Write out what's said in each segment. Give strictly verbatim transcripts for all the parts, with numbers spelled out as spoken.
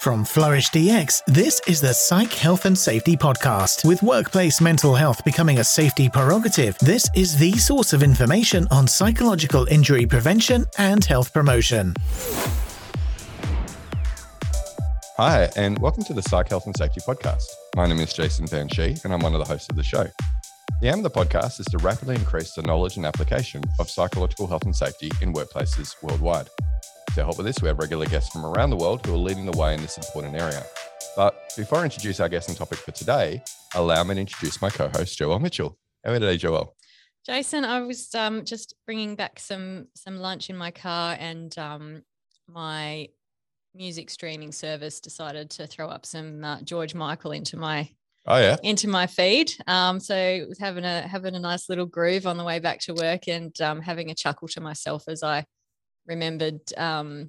From Flourish D X, this is the Psych Health and Safety Podcast. With workplace mental health becoming a safety prerogative, this is the source of information on psychological injury prevention and health promotion. Hi, and welcome to the Psych Health and Safety Podcast. My name is Jason Van Schie, and I'm one of the hosts of the show. The aim of the podcast is to rapidly increase the knowledge and application of psychological health and safety in workplaces worldwide. To help with this, we have regular guests from around the world who are leading the way in this important area. But before I introduce our guest and topic for today, allow me to introduce my co-host, Joelle Mitchell. How are you today, Joelle? Jason, I was um, just bringing back some some lunch in my car, and um, my music streaming service decided to throw up some uh, George Michael into my oh yeah into my feed. Um, so I was having a having a nice little groove on the way back to work, and um, having a chuckle to myself as I remembered um,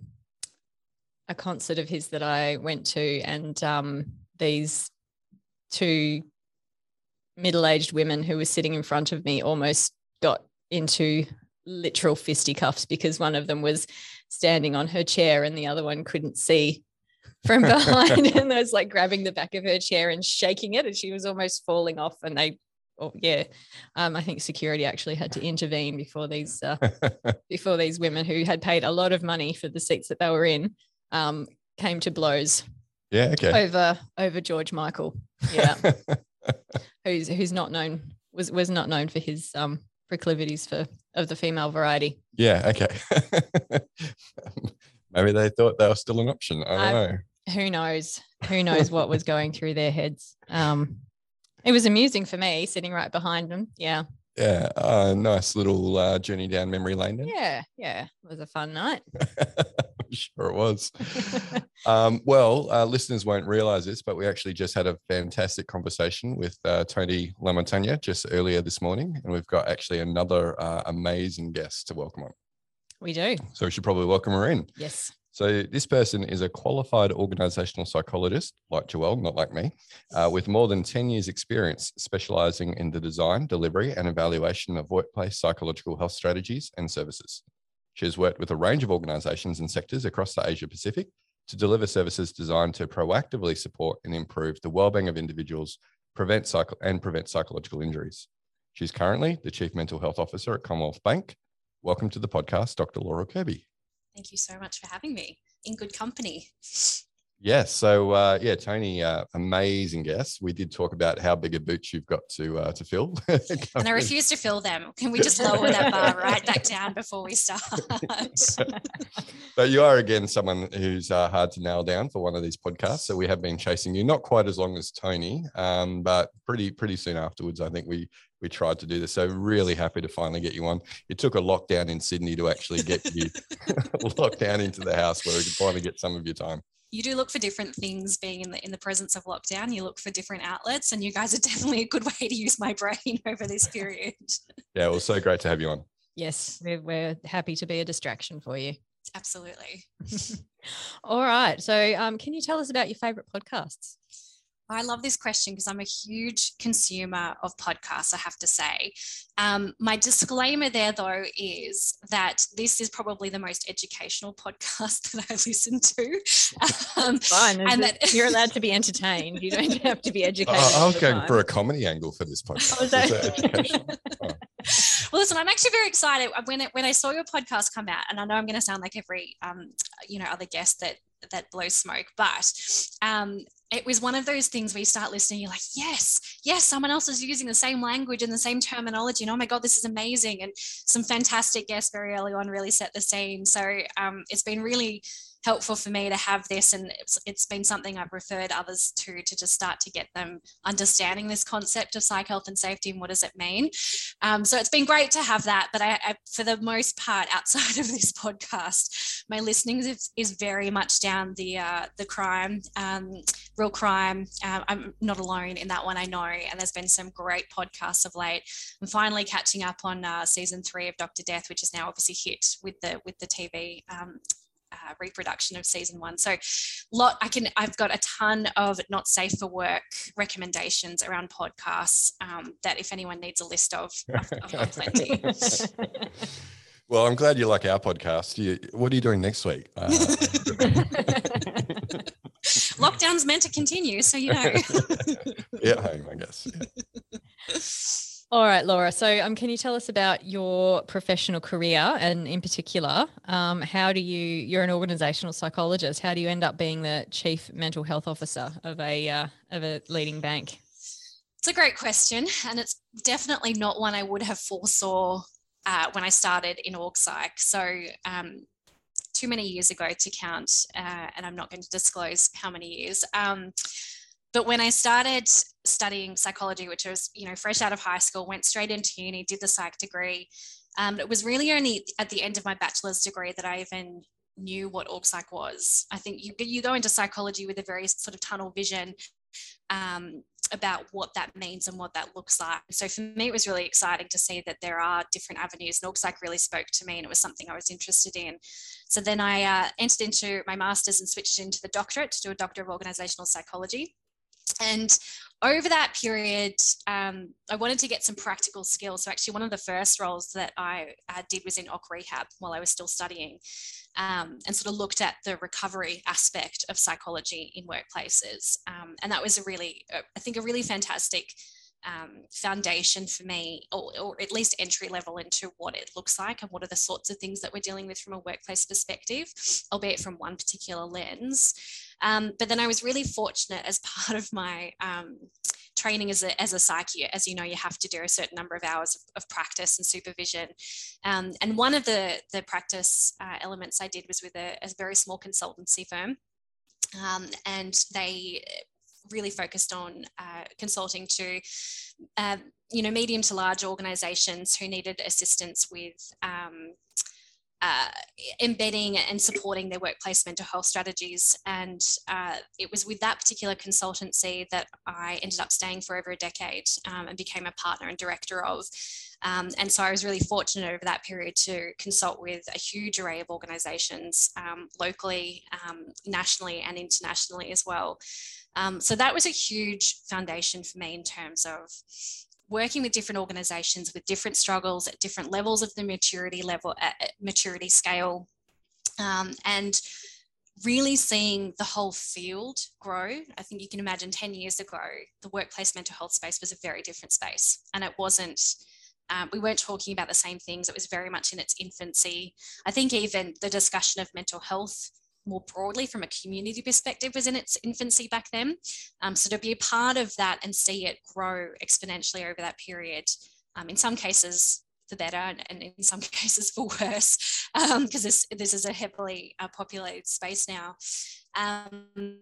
a concert of his that I went to, and um, these two middle-aged women who were sitting in front of me almost got into literal fisticuffs because one of them was standing on her chair and the other one couldn't see from behind and I was like grabbing the back of her chair and shaking it, and she was almost falling off, and they Oh, yeah, um, I think security actually had to intervene before these uh, before these women who had paid a lot of money for the seats that they were in um, came to blows. Yeah, okay. Over over George Michael, yeah, who's who's not known was was not known for his um, proclivities for of the female variety. Yeah, okay. Maybe they thought they were still an option. I don't uh, know. Who knows? Who knows what was going through their heads? Um, It was amusing for me sitting right behind them. Yeah. Yeah. Uh, nice little uh, journey down memory lane then. Yeah. Yeah. It was a fun night. I'm sure it was. um, well, uh, listeners won't realize this, but we actually just had a fantastic conversation with uh, Tony LaMontagne just earlier this morning. And we've got actually another uh, amazing guest to welcome on. We do. So we should probably welcome her in. Yes. So this person is a qualified organizational psychologist, like Joelle, not like me, uh, with more than ten years experience specializing in the design, delivery, and evaluation of workplace psychological health strategies and services. She has worked with a range of organizations and sectors across the Asia Pacific to deliver services designed to proactively support and improve the wellbeing of individuals, prevent psych- and prevent psychological injuries. She's currently the Chief Mental Health Officer at Commonwealth Bank. Welcome to the podcast, Doctor Laura Kirby. Thank you so much for having me in good company. Yes. So, uh, yeah, Tony, uh, amazing guest. We did talk about how big a boots you've got to uh, to fill. And I refuse to fill them. Can we just lower that bar right back down before we start? But you are, again, someone who's uh, hard to nail down for one of these podcasts. So we have been chasing you, not quite as long as Tony, um, but pretty pretty soon afterwards, I think we we tried to do this. So really happy to finally get you on. It took a lockdown in Sydney to actually get you locked down into the house where we could finally get some of your time. You do look for different things being in the in the presence of lockdown. You look for different outlets, and you guys are definitely a good way to use my brain over this period. Yeah, well, so great to have you on. Yes, we're, we're happy to be a distraction for you. Absolutely. All right. So um, can you tell us about your favourite podcasts? I love this question because I'm a huge consumer of podcasts, I have to say. Um, my disclaimer there, though, is that this is probably the most educational podcast that I listen to. Um, Fine. and that you're allowed to be entertained. You don't have to be educated. Oh, I was going time. for a comedy angle for this podcast. Oh, is that- Is that educational? Oh. Well, listen, I'm actually very excited when it, when I saw your podcast come out, and I know I'm going to sound like every um, you know other guest that that blows smoke, but um, it was one of those things where you start listening, you're like, yes, yes, someone else is using the same language and the same terminology, and oh my God, this is amazing. And some fantastic guests very early on really set the scene. So um, it's been really helpful for me to have this, and it's, it's been something I've referred others to to just start to get them understanding this concept of psych health and safety and what does it mean. Um, so it's been great to have that, but I, I, for the most part, outside of this podcast, my listening is, is very much down the uh, the crime, um, real crime. Um, I'm not alone in that one, I know, and there's been some great podcasts of late. I'm finally catching up on uh, season three of Doctor Death, which is now obviously hit with the with the T V um, Uh, reproduction of season one. So lot I can I've got a ton of not safe for work recommendations around podcasts um, that if anyone needs a list of, I've, I've got plenty. Well, I'm glad you like our podcast. You, what are you doing next week? Uh, lockdown's meant to continue, so you know. Yeah, at home, I guess. Yeah. All right, Laura. So um, can you tell us about your professional career, and in particular, um, how do you, you're an organisational psychologist, how do you end up being the chief mental health officer of a uh, of a leading bank? It's a great question, and it's definitely not one I would have foresaw uh, when I started in org psych. So um, too many years ago to count, uh, and I'm not going to disclose how many years. Um, But when I started studying psychology, which was, you know, fresh out of high school, went straight into uni, did the psych degree. Um, it was really only at the end of my bachelor's degree that I even knew what org psych was. I think you, you go into psychology with a very sort of tunnel vision um, about what that means and what that looks like. So for me, it was really exciting to see that there are different avenues, and org psych really spoke to me, and it was something I was interested in. So then I uh, entered into my master's and switched into the doctorate to do a Doctor of Organisational Psychology. And over that period, um, I wanted to get some practical skills. So actually one of the first roles that I uh, did was in O C rehab while I was still studying, um, and sort of looked at the recovery aspect of psychology in workplaces. Um, and that was a really, uh, I think a really fantastic um, foundation for me, or, or at least entry level into what it looks like and what are the sorts of things that we're dealing with from a workplace perspective, albeit from one particular lens. Um, but then I was really fortunate as part of my um, training as a, as a psyche. As you know, you have to do a certain number of hours of, of practice and supervision. Um, and one of the, the practice uh, elements I did was with a, a very small consultancy firm. Um, and they really focused on uh, consulting to, uh, you know, medium to large organisations who needed assistance with um, uh, embedding and supporting their workplace mental health strategies. And uh, it was with that particular consultancy that I ended up staying for over a decade um, and became a partner and director of. Um, and so I was really fortunate over that period to consult with a huge array of organisations um, locally, um, nationally and internationally as well. Um, so that was a huge foundation for me in terms of working with different organisations with different struggles at different levels of the maturity level, at maturity scale, um, and really seeing the whole field grow. I think you can imagine ten years ago, the workplace mental health space was a very different space, and it wasn't, um, we weren't talking about the same things. It was very much in its infancy. I think even the discussion of mental health more broadly from a community perspective was in its infancy back then. Um, so to be a part of that and see it grow exponentially over that period, um, in some cases for better and, and in some cases for worse, because um, this, this is a heavily uh, populated space now. Um,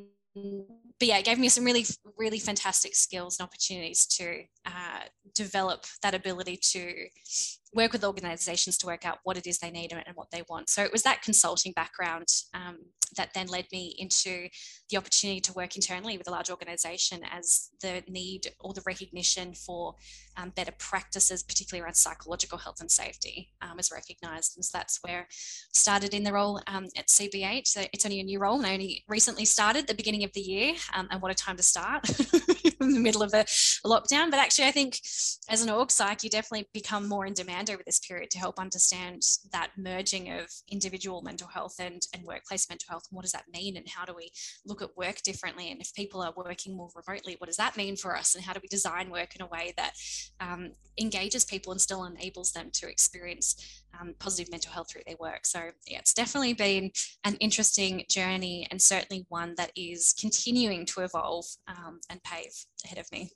but yeah, it gave me some really, really fantastic skills and opportunities to uh, develop that ability to work with organisations to work out what it is they need and what they want. So it was that consulting background um, that then led me into the opportunity to work internally with a large organisation as the need or the recognition for um, better practices, particularly around psychological health and safety, um, is recognised. And so that's where I started in the role um, at C B H. So it's only a new role, and I only recently started at the beginning of the year, um, and what a time to start in the middle of a lockdown. But actually, I think as an org psych, you definitely become more in demand over this period to help understand that merging of individual mental health and, and workplace mental health. And what does that mean? And how do we look at work differently? And if people are working more remotely, what does that mean for us? And how do we design work in a way that um, engages people and still enables them to experience um, positive mental health through their work? So yeah, it's definitely been an interesting journey, and certainly one that is continuing to evolve um, and pave ahead of me.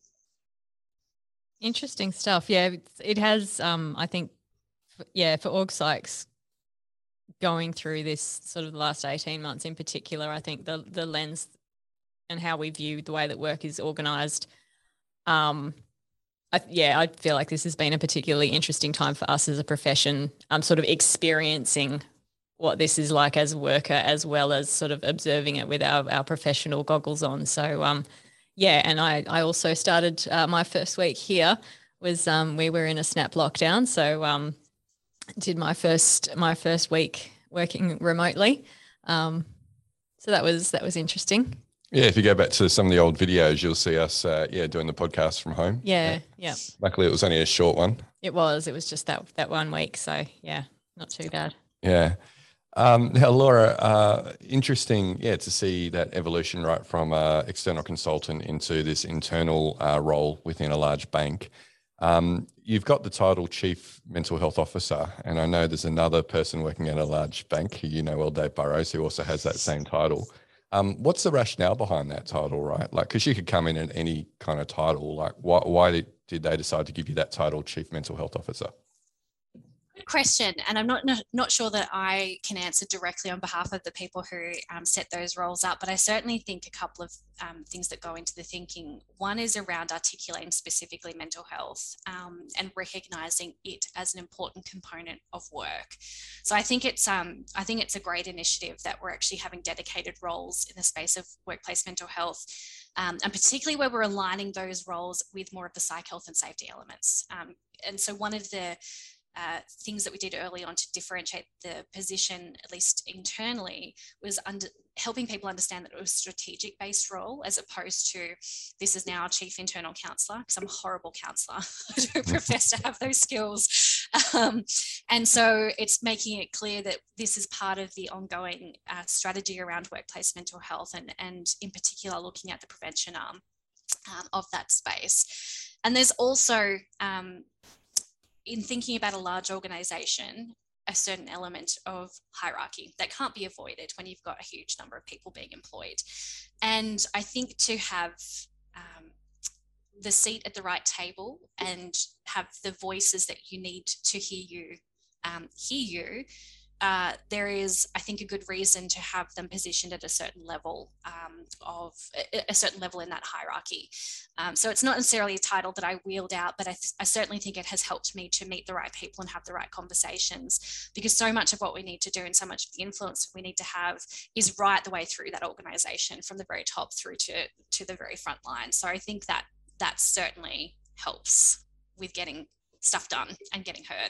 Interesting stuff. Yeah, it has, um, I think, yeah, for org psychs going through this sort of the last eighteen months in particular, I think the the lens and how we view the way that work is organised, um, I, yeah, I feel like this has been a particularly interesting time for us as a profession, um, sort of experiencing what this is like as a worker, as well as sort of observing it with our, our professional goggles on. So, um, yeah, and I, I also started uh, my first week here was um, we were in a snap lockdown. So um, did my first my first week working remotely. Um, so that was that was interesting. Yeah, if you go back to some of the old videos, you'll see us, uh, yeah, doing the podcast from home. Yeah, yeah, yeah. Luckily, it was only a short one. It was. It was just that that one week. So yeah, not too bad. Yeah. Um, now, Laura, uh, interesting, yeah, to see that evolution right from uh, external consultant into this internal uh, role within a large bank. Um, you've got the title Chief Mental Health Officer, and I know there's another person working at a large bank who you know well, Dave Burrows, who also has that same title. Um, what's the rationale behind that title, right? Like, because you could come in at any kind of title. Like, why, why did, did they decide to give you that title, Chief Mental Health Officer? Good question, and I'm not, not not sure that I can answer directly on behalf of the people who um, set those roles up, but I certainly think a couple of um, things that go into the thinking. One is around articulating specifically mental health um, and recognizing it as an important component of work. So I think it's um, I think it's a great initiative that we're actually having dedicated roles in the space of workplace mental health. Um, and particularly where we're aligning those roles with more of the psych health and safety elements. Um, and so one of the Uh, things that we did early on to differentiate the position, at least internally, was under, helping people understand that it was a strategic based role as opposed to this is now chief internal counsellor, because I'm a horrible counsellor. I don't profess to have those skills. Um, and so it's making it clear that this is part of the ongoing uh, strategy around workplace mental health and, and in particular looking at the prevention arm um, of that space. And there's also um, in thinking about a large organization, a certain element of hierarchy that can't be avoided when you've got a huge number of people being employed. And I think to have um, the seat at the right table and have the voices that you need to hear you, um, hear you, Uh, there is, I think, a good reason to have them positioned at a certain level um, of a certain level in that hierarchy. Um, so it's not necessarily a title that I wheeled out, but I, th- I certainly think it has helped me to meet the right people and have the right conversations, because so much of what we need to do and so much of the influence we need to have is right the way through that organization, from the very top through to, to the very front line. So I think that that certainly helps with getting stuff done and getting heard.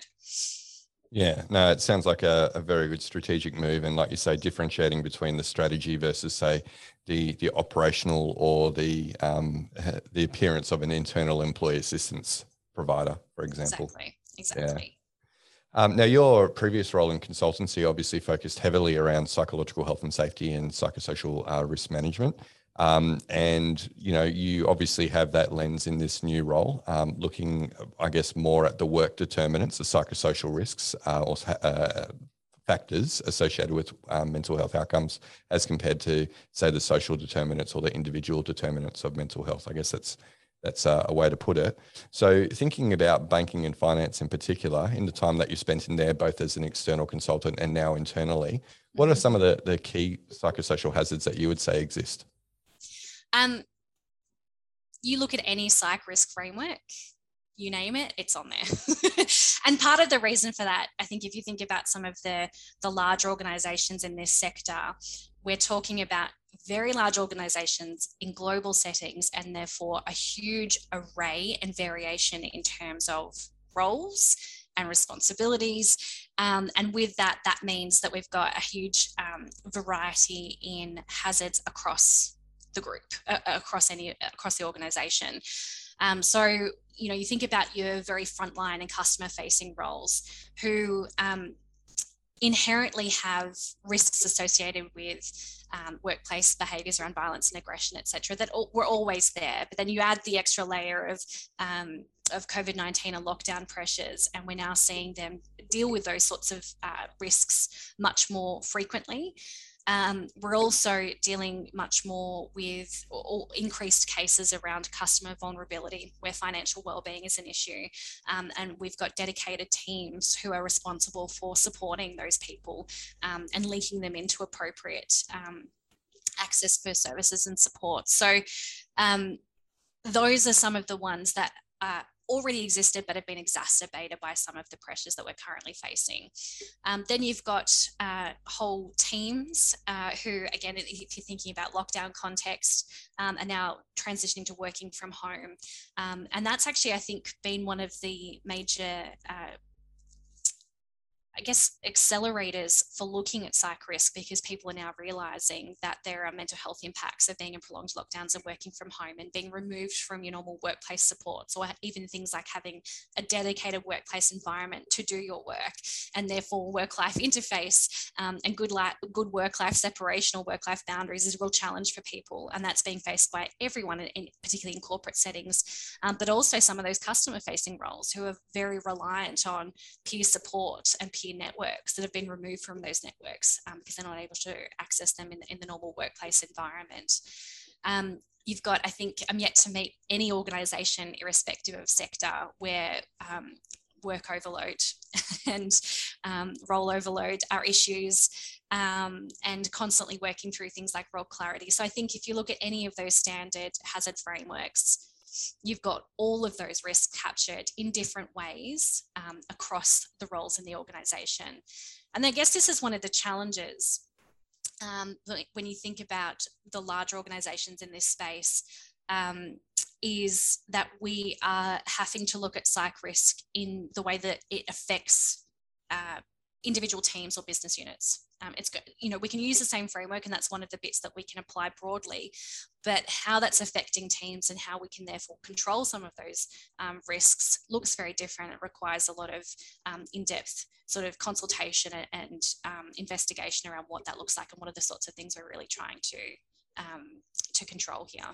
Yeah, no, it sounds like a, a very good strategic move. And like you say, differentiating between the strategy versus, say, the the operational or the um, the appearance of an internal employee assistance provider, for example. Exactly, exactly. Yeah. Um, now, your previous role in consultancy obviously focused heavily around psychological health and safety and psychosocial uh, risk management. Um, and, you know, you obviously have that lens in this new role, um, looking, I guess, more at the work determinants, the psychosocial risks uh, or uh, factors associated with um, mental health outcomes as compared to, say, the social determinants or the individual determinants of mental health. I guess that's that's uh, a way to put it. So thinking about banking and finance in particular, in the time that you spent in there, both as an external consultant and now internally, what are some of the, the key psychosocial hazards that you would say exist? Um, you look at any psych risk framework, you name it, it's on there. And part of the reason for that, I think if you think about some of the, the large organizations in this sector, we're talking about very large organizations in global settings, and therefore a huge array and variation in terms of roles and responsibilities. Um, and with that, that means that we've got a huge um, variety in hazards across the group, uh, across any across the organization. Um, so, you know, you think about your very frontline and customer facing roles who um, inherently have risks associated with um, workplace behaviours around violence and aggression, et cetera, that all, were always there. But then you add the extra layer of um, of COVID nineteen and lockdown pressures, and we're now seeing them deal with those sorts of uh, risks much more frequently. Um, we're also dealing much more with or increased cases around customer vulnerability, where financial wellbeing is an issue. Um, and we've got dedicated teams who are responsible for supporting those people um, and linking them into appropriate um, access for services and support. So um, those are some of the ones that are already existed but have been exacerbated by some of the pressures that we're currently facing. Um, then you've got uh, whole teams uh, who, again, if you're thinking about lockdown context, um, are now transitioning to working from home. Um, and that's actually, I think, been one of the major uh, I guess, accelerators for looking at psych risk, because people are now realizing that there are mental health impacts of being in prolonged lockdowns and working from home and being removed from your normal workplace supports, or even things like having a dedicated workplace environment to do your work, and therefore work-life interface um, and good, li- good work-life separation or work-life boundaries is a real challenge for people. And that's being faced by everyone, in, particularly in corporate settings, um, but also some of those customer-facing roles who are very reliant on peer support and peer networks that have been removed from those networks um, because they're not able to access them in, in the normal workplace environment. Um, you've got, I think, I'm yet to meet any organisation, irrespective of sector, where um, work overload and um, role overload are issues, um, and constantly working through things like role clarity. So I think if you look at any of those standard hazard frameworks, you've got all of those risks captured in different ways um, across the roles in the organisation. And I guess this is one of the challenges um, when you think about the larger organisations in this space, um, is that we are having to look at psych risk in the way that it affects uh, individual teams or business units. Um, it's good, you know, we can use the same framework, and that's one of the bits that we can apply broadly, but how that's affecting teams and how we can therefore control some of those um, risks looks very different. It requires a lot of um, in-depth sort of consultation and, and um, investigation around what that looks like and what are the sorts of things we're really trying to um, to control here.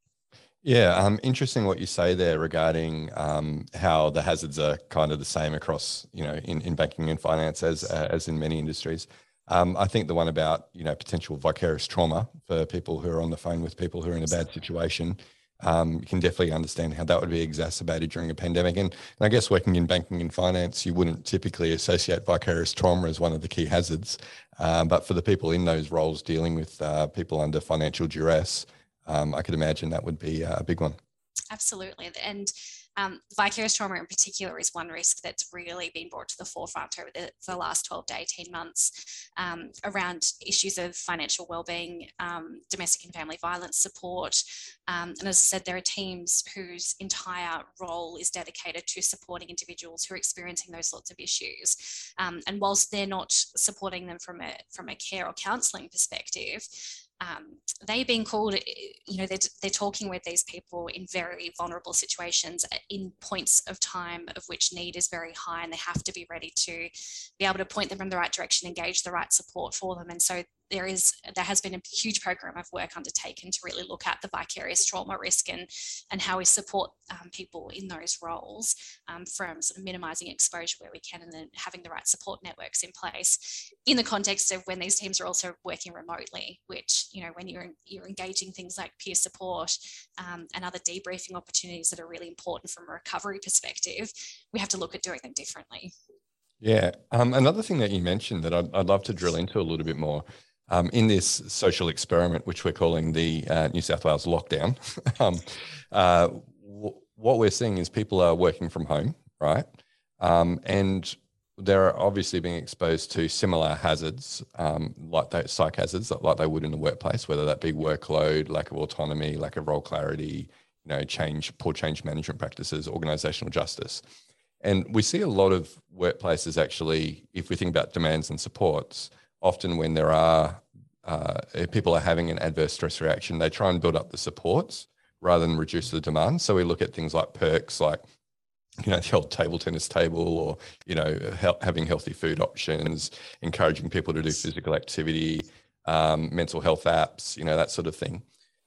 Yeah, um, interesting what you say there regarding um, how the hazards are kind of the same across, you know, in, in banking and finance as uh, as in many industries. Um, I think the one about, you know, potential vicarious trauma for people who are on the phone with people who are in a bad situation, um, you can definitely understand how that would be exacerbated during a pandemic. And, and I guess working in banking and finance, you wouldn't typically associate vicarious trauma as one of the key hazards. Um, but for the people in those roles dealing with uh, people under financial duress, Um, I could imagine that would be a big one. Absolutely. And um, vicarious trauma in particular is one risk that's really been brought to the forefront over the, the last twelve to eighteen months um, around issues of financial wellbeing, um, domestic and family violence support. Um, and as I said, there are teams whose entire role is dedicated to supporting individuals who are experiencing those sorts of issues. Um, and whilst they're not supporting them from a, from a care or counselling perspective, Um, they being called, you know, they're, they're talking with these people in very vulnerable situations in points of time of which need is very high, and they have to be ready to be able to point them in the right direction, engage the right support for them. And so there is, there has been a huge program of work undertaken to really look at the vicarious trauma risk and, and how we support um, people in those roles um, from sort of minimising exposure where we can, and then having the right support networks in place in the context of when these teams are also working remotely, which, you know, when you're, you're engaging things like peer support um, and other debriefing opportunities that are really important from a recovery perspective, we have to look at doing them differently. Yeah. Um, another thing that you mentioned that I'd, I'd love to drill into a little bit more um, in this social experiment, which we're calling the uh, New South Wales lockdown. um, uh, w- what we're seeing is people are working from home, right? Um, and they're obviously being exposed to similar hazards, um, like those psych hazards, like they would in the workplace, whether that be workload, lack of autonomy, lack of role clarity, you know, change, poor change management practices, organizational justice. And we see a lot of workplaces actually, if we think about demands and supports, often when there are, uh, if people are having an adverse stress reaction, they try and build up the supports rather than reduce the demand. So we look at things like perks, like, you know, the old table tennis table, or, you know, he- having healthy food options, encouraging people to do physical activity, um, mental health apps, you know, that sort of thing.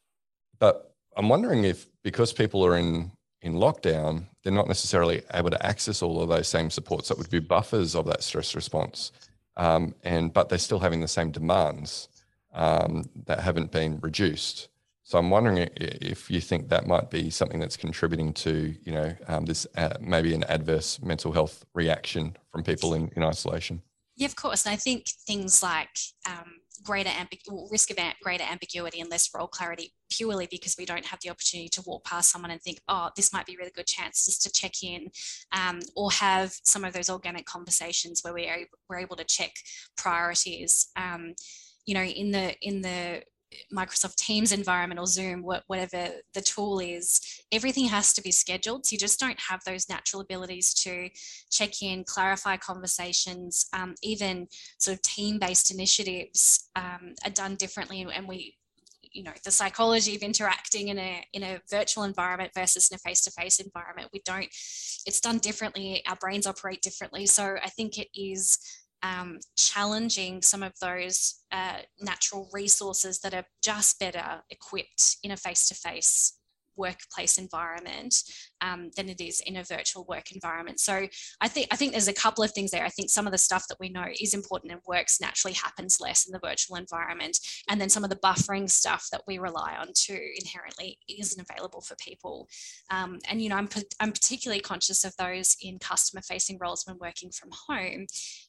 But I'm wondering if, because people are in in lockdown, they're not necessarily able to access all of those same supports that would be buffers of that stress response. Um, and but they're still having the same demands um, that haven't been reduced. So I'm wondering if you think that might be something that's contributing to, you know, um, this uh, maybe an adverse mental health reaction from people in, in isolation. Yeah, of course. And I think things like um, greater ambi- risk of greater ambiguity and less role clarity, purely because we don't have the opportunity to walk past someone and think, oh, this might be a really good chance just to check in, um, or have some of those organic conversations where we are, we're able to check priorities. Um, you know, in the in the Microsoft Teams environment or Zoom, whatever the tool is, everything has to be scheduled. So you just don't have those natural abilities to check in, clarify conversations, um, even sort of team-based initiatives um, are done differently. And we, you know, the psychology of interacting in a in a virtual environment versus in a face-to-face environment, we don't, it's done differently. Our brains operate differently. So I think it is um, challenging some of those uh, natural resources that are just better equipped in a face-to-face workplace environment um, than it is in a virtual work environment. So I think I think there's a couple of things there. I think some of the stuff that we know is important and works naturally happens less in the virtual environment. And then some of the buffering stuff that we rely on too inherently isn't available for people. Um, and, you know, I'm, I'm particularly conscious of those in customer facing roles when working from home.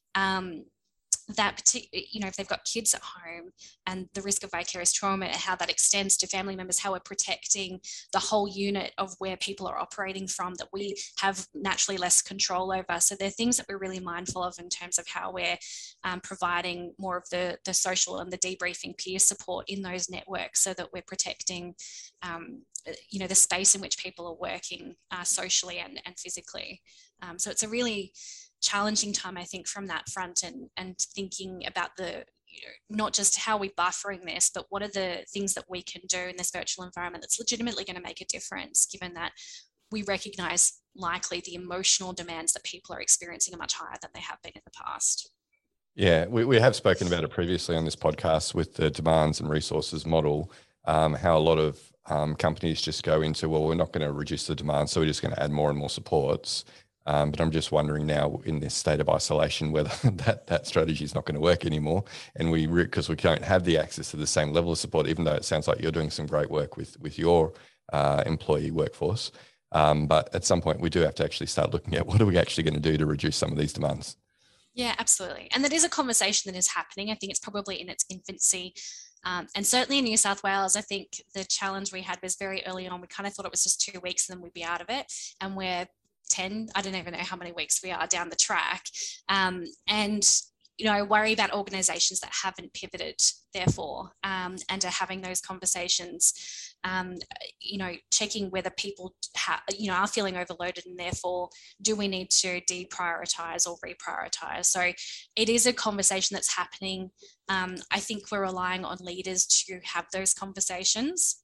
Um, that particular, you know, if they've got kids at home and the risk of vicarious trauma, how that extends to family members, how we're protecting the whole unit of where people are operating from that we have naturally less control over. So there are things that we're really mindful of in terms of how we're um, providing more of the, the social and the debriefing peer support in those networks so that we're protecting, um, you know, the space in which people are working uh, socially and, and physically. Um, so it's a really challenging time, I think, from that front, and and thinking about the, you know, not just how we're buffering this, but what are the things that we can do in this virtual environment that's legitimately going to make a difference, given that we recognize likely the emotional demands that people are experiencing are much higher than they have been in the past. Yeah, we, we have spoken about it previously on this podcast with the demands and resources model, um, how a lot of um, companies just go into, well, we're not going to reduce the demand, so we're just going to add more and more supports. Um, but I'm just wondering now in this state of isolation whether that, that strategy is not going to work anymore. And we, because we don't have the access to the same level of support, even though it sounds like you're doing some great work with, with your uh, employee workforce. Um, but at some point we do have to actually start looking at what are we actually going to do to reduce some of these demands. Yeah, absolutely. And that is a conversation that is happening. I think it's probably in its infancy. Um, and certainly in New South Wales, I think the challenge we had was very early on. We kind of thought it was just two weeks and then we'd be out of it. And we're ten, I don't even know how many weeks we are down the track. Um, and, you know, I worry about organisations that haven't pivoted, therefore, um, and are having those conversations, um, you know, checking whether people, ha- you know, are feeling overloaded and therefore do we need to deprioritise or reprioritise. So it is a conversation that's happening. Um, I think we're relying on leaders to have those conversations.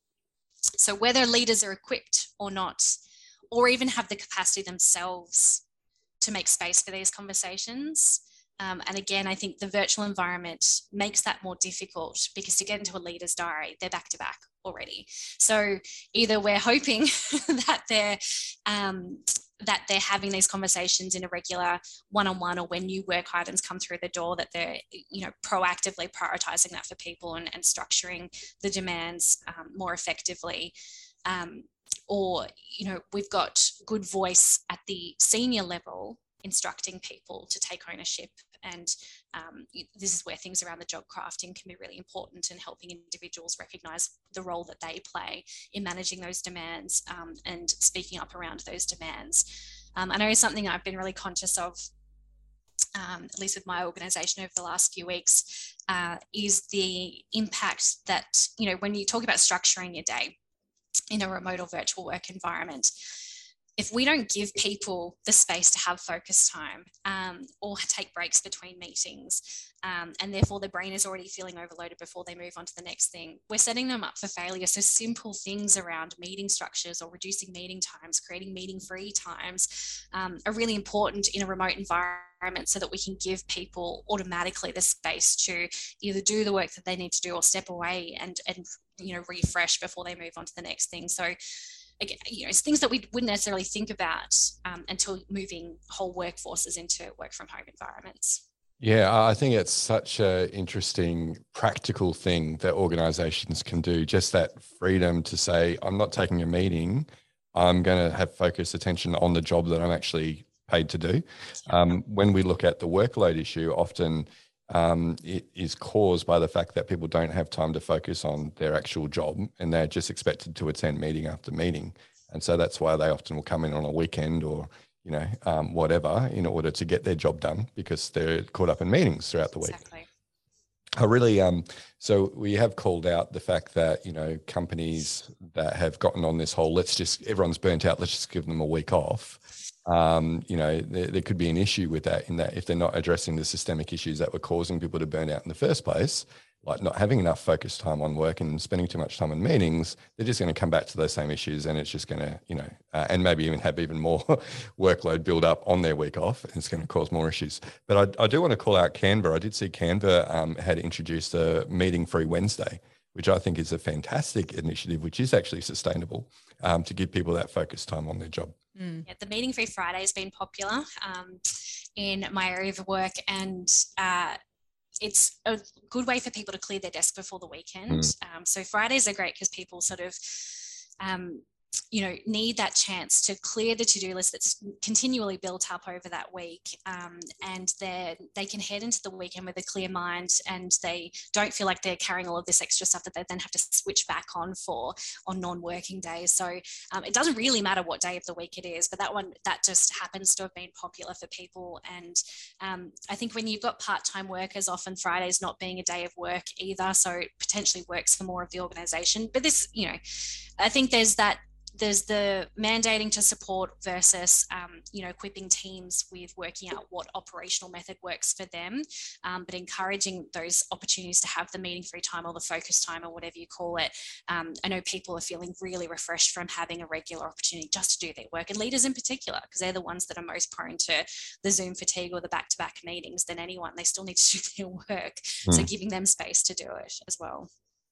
So whether leaders are equipped or not, or even have the capacity themselves to make space for these conversations. Um, and again, I think the virtual environment makes that more difficult because to get into a leader's diary, they're back to back already. So either we're hoping that they're um, that they're having these conversations in a regular one-on-one, or when new work items come through the door, that they're, you know, proactively prioritizing that for people and, and structuring the demands um, more effectively. Um, or, you know, we've got good voice at the senior level instructing people to take ownership. And um, this is where things around the job crafting can be really important in helping individuals recognise the role that they play in managing those demands um, and speaking up around those demands. Um, I know something I've been really conscious of, um, at least with my organisation over the last few weeks, uh, is the impact that, you know, when you talk about structuring your day in a remote or virtual work environment, if we don't give people the space to have focus time um, or take breaks between meetings, um, and therefore the brain is already feeling overloaded before they move on to the next thing, we're setting them up for failure. So simple things around meeting structures or reducing meeting times, creating meeting-free times um, are really important in a remote environment so that we can give people automatically the space to either do the work that they need to do or step away and, and you know, refresh before they move on to the next thing. So again, you know, it's things that we wouldn't necessarily think about um, until moving whole workforces into work from home environments. Yeah, I think it's such an interesting practical thing that organizations can do, just that freedom to say, I'm not taking a meeting, I'm going to have focused attention on the job that I'm actually paid to do. Um, when we look at the workload issue, often um, it is caused by the fact that people don't have time to focus on their actual job and they're just expected to attend meeting after meeting. And so that's why they often will come in on a weekend or, you know, um, whatever, in order to get their job done because they're caught up in meetings throughout the week. Exactly. I really, um, so we have called out the fact that, you know, companies that have gotten on this whole, let's just, everyone's burnt out, let's just give them a week off. Um, you know, there, there could be an issue with that, in that if they're not addressing the systemic issues that were causing people to burn out in the first place, like not having enough focused time on work and spending too much time in meetings, they're just going to come back to those same issues, and it's just going to, you know, uh, and maybe even have even more workload build up on their week off, and it's going to cause more issues. But I, I do want to call out Canva. I did see Canva um, had introduced a meeting-free Wednesday, which I think is a fantastic initiative, which is actually sustainable, um, to give people that focused time on their job. Mm. Yeah, the Meeting Free Friday has been popular um, in my area of work, and uh, it's a good way for people to clear their desk before the weekend. Mm. Um, so Fridays are great because people sort of, um, you know, need that chance to clear the to-do list that's continually built up over that week. Um, and then they can head into the weekend with a clear mind, and they don't feel like they're carrying all of this extra stuff that they then have to switch back on for on non-working days. So um, it doesn't really matter what day of the week it is, but that one, that just happens to have been popular for people. And um, I think when you've got part-time workers, often Friday's not being a day of work either. So it potentially works for more of the organization. But this, you know, I think there's that, there's the mandating to support versus, um, you know, equipping teams with working out what operational method works for them, um, but encouraging those opportunities to have the meeting free time or the focus time or whatever you call it. Um, I know people are feeling really refreshed from having a regular opportunity just to do their work, and leaders in particular, because they're the ones that are most prone to the Zoom fatigue or the back-to-back meetings than anyone. They still need to do their work. Mm. So giving them space to do it as well.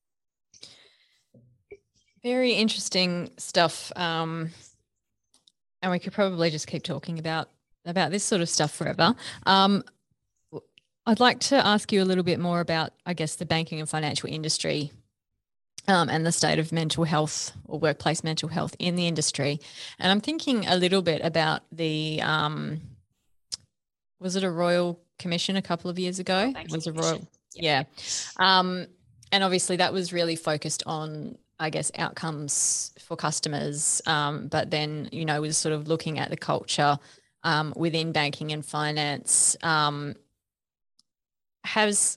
Very interesting stuff. Um, and we could probably just keep talking about, about this sort of stuff forever. Um, I'd like to ask you a little bit more about, I guess, the banking and financial industry um, and the state of mental health or workplace mental health in the industry. And I'm thinking a little bit about the, um, was it a Royal Commission a couple of years ago? It was a Royal, yeah. yeah. Um, and obviously that was really focused on, I guess, outcomes for customers, um, but then, you know, was sort of looking at the culture um, within banking and finance. Um, has,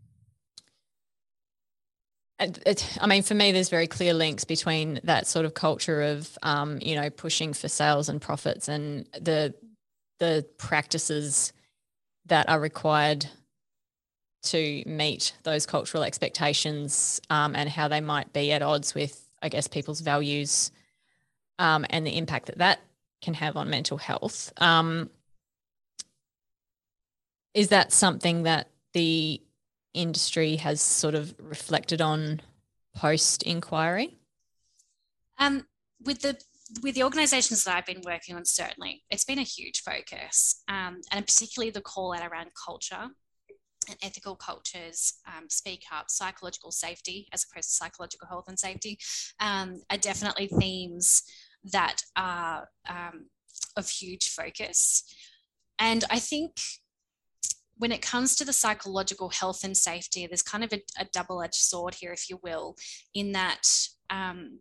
it, it, I mean, for me, there's very clear links between that sort of culture of, um, you know, pushing for sales and profits and the the practices that are required to meet those cultural expectations, um, and how they might be at odds with, I guess, people's values, um, and the impact that that can have on mental health. Um, is that something that the industry has sort of reflected on post-inquiry? Um, with the with the organisations that I've been working on, certainly, it's been a huge focus, um, and particularly the call out around culture and ethical cultures, um, speak up, psychological safety as opposed to psychological health and safety, um, are definitely themes that are um, of huge focus. And I think when it comes to the psychological health and safety, there's kind of a, a double-edged sword here, if you will, in that um,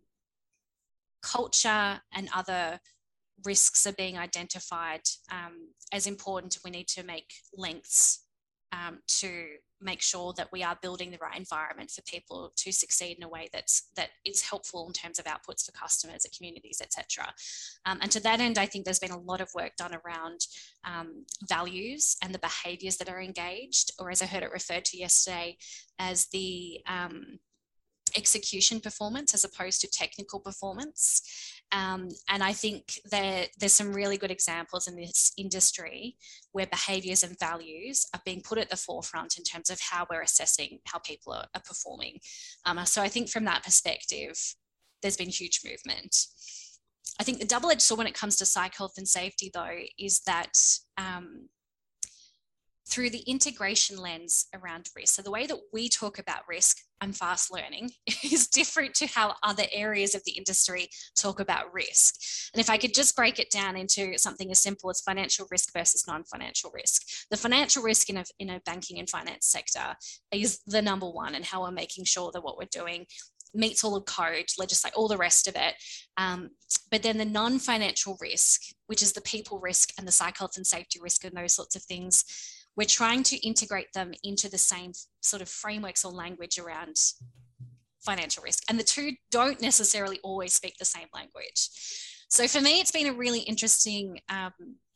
culture and other risks are being identified um, as important. We need to make links Um, to make sure that we are building the right environment for people to succeed in a way that's that is helpful in terms of outputs for customers, at communities, et cetera. Um, and to that end, I think there's been a lot of work done around um, values and the behaviours that are engaged, or as I heard it referred to yesterday, as the um, execution performance as opposed to technical performance. Um, and I think there, there's some really good examples in this industry where behaviours and values are being put at the forefront in terms of how we're assessing how people are, are performing. Um, so I think from that perspective, there's been huge movement. I think the double-edged sword when it comes to psych health and safety, though, is that um, through the integration lens around risk. So the way that we talk about risk, I'm fast learning, is different to how other areas of the industry talk about risk. And if I could just break it down into something as simple as financial risk versus non-financial risk. The financial risk in a, in a banking and finance sector is the number one, and how we're making sure that what we're doing meets all the code, legislate, all the rest of it. Um, but then the non-financial risk, which is the people risk and the psych health and safety risk and those sorts of things, we're trying to integrate them into the same sort of frameworks or language around financial risk. And the two don't necessarily always speak the same language. So for me, it's been a really interesting um,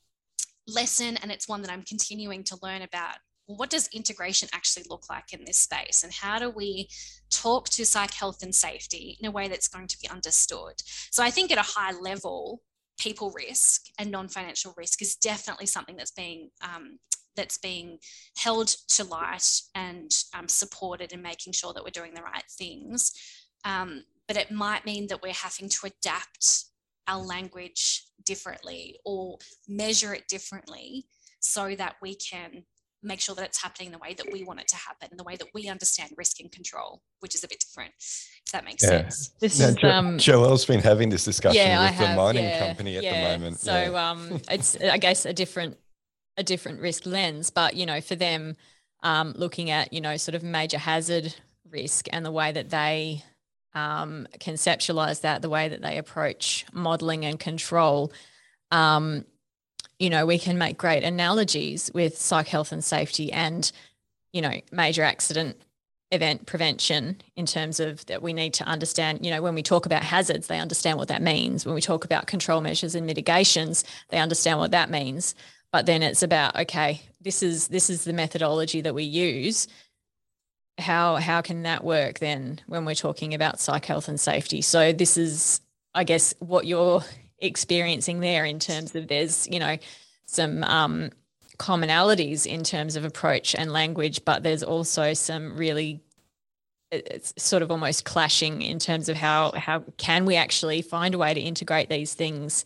lesson, and it's one that I'm continuing to learn about. Well, what does integration actually look like in this space? And how do we talk to psych health and safety in a way that's going to be understood? So I think at a high level, people risk and non-financial risk is definitely something that's being um, that's being held to light and um, supported in making sure that we're doing the right things. Um, but it might mean that we're having to adapt our language differently or measure it differently so that we can make sure that it's happening the way that we want it to happen, the way that we understand risk and control, which is a bit different, if that makes yeah. sense. This now, is jo- um, Joelle's been having this discussion yeah, with have, the mining yeah, company at yeah. the moment. So yeah. um, it's, I guess, a different a different risk lens, but, you know, for them, um, looking at, you know, sort of major hazard risk and the way that they um, conceptualize that, the way that they approach modeling and control, um, you know, we can make great analogies with psych health and safety and, you know, major accident event prevention in terms of that we need to understand, you know, when we talk about hazards, they understand what that means. When we talk about control measures and mitigations, they understand what that means. But then it's about, okay, this is this is the methodology that we use. How how can that work then when we're talking about psych health and safety? So this is, I guess, what you're experiencing there in terms of there's, you know, some um, commonalities in terms of approach and language, but there's also some really, it's sort of almost clashing in terms of how how can we actually find a way to integrate these things.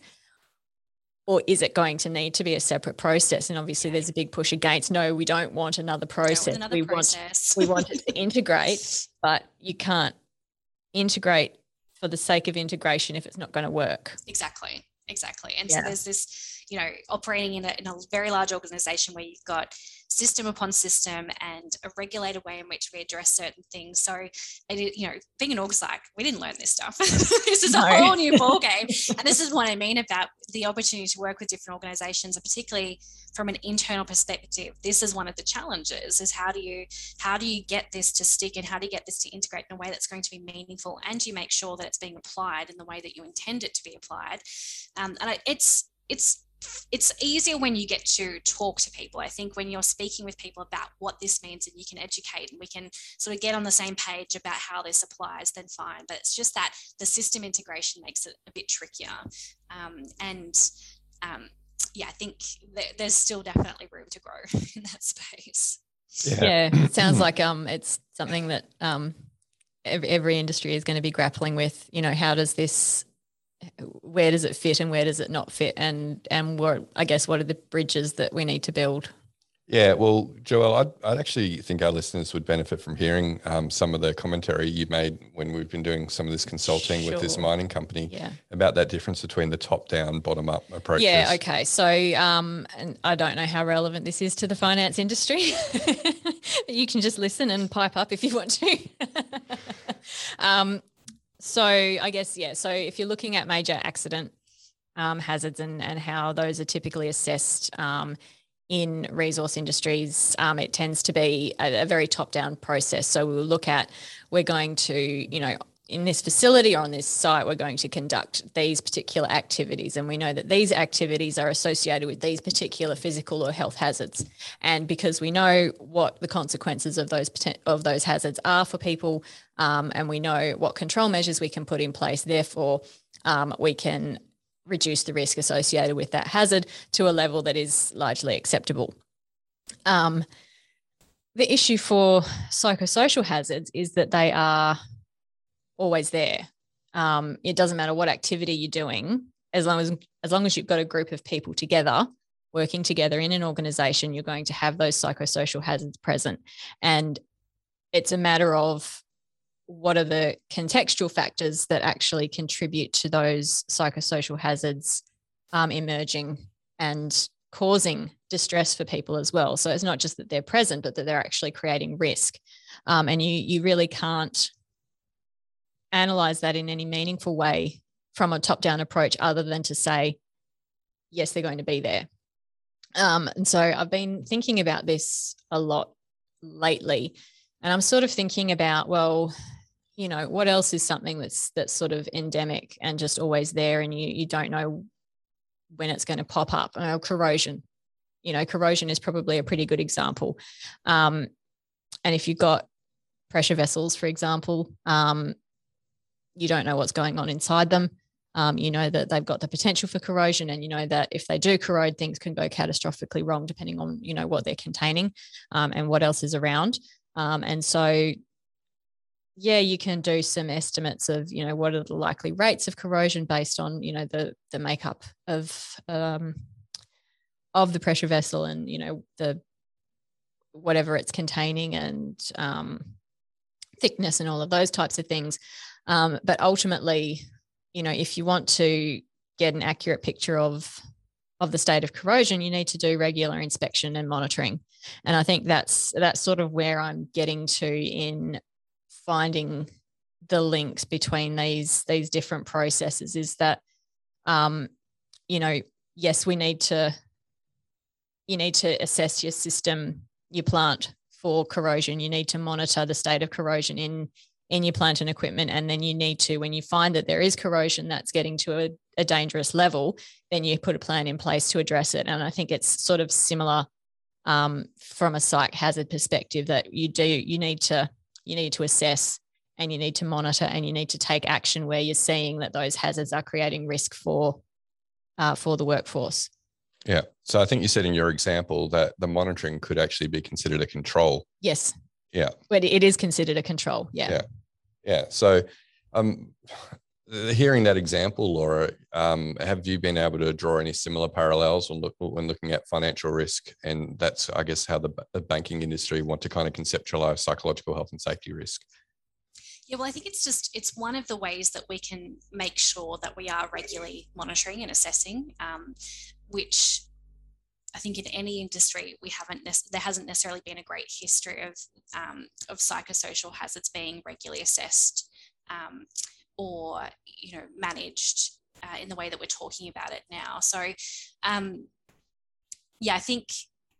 Or is it going to need to be a separate process? And obviously there's a big push against, no, we don't want another process. Another we process. want we want it to integrate, but you can't integrate for the sake of integration if it's not going to work. Exactly, exactly. And yeah. so there's this, you know, operating in a, in a very large organization where you've got system upon system and a regulated way in which we address certain things. So, it, you know, being an org psych, we didn't learn this stuff. This is no. a whole new ballgame. And this is what I mean about the opportunity to work with different organizations, and particularly from an internal perspective. This is one of the challenges, is how do you how do you get this to stick, and how do you get this to integrate in a way that's going to be meaningful, and you make sure that it's being applied in the way that you intend it to be applied. Um, and it's it's it's easier when you get to talk to people. I think when you're speaking with people about what this means and you can educate and we can sort of get on the same page about how this applies, then fine. But it's just that the system integration makes it a bit trickier. Um, and um, yeah, I think th- there's still definitely room to grow in that space. Yeah, yeah, it sounds like um, it's something that um, every, every industry is going to be grappling with. You know, how does this, where does it fit and where does it not fit, and and what, I guess, what are the bridges that we need to build? Yeah, well, Joelle, I'd, I'd actually think our listeners would benefit from hearing um, some of the commentary you made when we've been doing some of this consulting sure. with this mining company yeah. about that difference between the top-down, bottom-up approaches. Yeah, okay. So um, and I don't know how relevant this is to the finance industry. You can just listen and pipe up if you want to. um, so I guess, yeah, so if you're looking at major accident um, hazards and, and how those are typically assessed um, in resource industries, um, it tends to be a, a very top-down process. So we'll look at, we're going to, you know, in this facility or on this site, we're going to conduct these particular activities. And we know that these activities are associated with these particular physical or health hazards. And because we know what the consequences of those of those hazards are for people, um, and we know what control measures we can put in place, therefore um, we can reduce the risk associated with that hazard to a level that is largely acceptable. Um, the issue for psychosocial hazards is that they are always there. Um, it doesn't matter what activity you're doing, as long as as long as you've got a group of people together, working together in an organisation, you're going to have those psychosocial hazards present. And it's a matter of what are the contextual factors that actually contribute to those psychosocial hazards um, emerging and causing distress for people as well. So it's not just that they're present, but that they're actually creating risk. Um, and you you really can't analyze that in any meaningful way from a top-down approach other than to say, yes, they're going to be there. Um, and so I've been thinking about this a lot lately, and I'm sort of thinking about, well, you know, what else is something that's that's sort of endemic and just always there, and you you don't know when it's going to pop up. Uh, corrosion, you know, corrosion is probably a pretty good example. Um, and if you've got pressure vessels, for example, um, you don't know what's going on inside them. Um, you know that they've got the potential for corrosion, and you know that if they do corrode, things can go catastrophically wrong depending on, you know, what they're containing um, and what else is around. Um, and so, yeah, you can do some estimates of, you know, what are the likely rates of corrosion based on, you know, the the makeup of um, of the pressure vessel and, you know, the whatever it's containing and um, thickness and all of those types of things. Um, but ultimately, you know, if you want to get an accurate picture of of the state of corrosion, you need to do regular inspection and monitoring. And I think that's that's sort of where I'm getting to in finding the links between these these different processes, is that um, you know, yes, we need to you need to assess your system, your plant for corrosion. You need to monitor the state of corrosion in in your plant and equipment. And then you need to, when you find that there is corrosion that's getting to a, a dangerous level, then you put a plan in place to address it. And I think it's sort of similar um, from a psych hazard perspective, that you do, you need to, you need to assess and you need to monitor and you need to take action where you're seeing that those hazards are creating risk for, uh, for the workforce. Yeah. So I think you said in your example that the monitoring could actually be considered a control. Yes. Yeah. But it is considered a control. Yeah. Yeah. Yeah. So um, hearing that example, Laura, um, have you been able to draw any similar parallels when, look, when looking at financial risk? And that's, I guess, how the, the banking industry want to kind of conceptualize psychological health and safety risk. Yeah, well, I think it's just, it's one of the ways that we can make sure that we are regularly monitoring and assessing, um, which I think in any industry, we haven't, there hasn't necessarily been a great history of, um, of psychosocial hazards being regularly assessed um, or, you know, managed uh, in the way that we're talking about it now. So, um, yeah, I think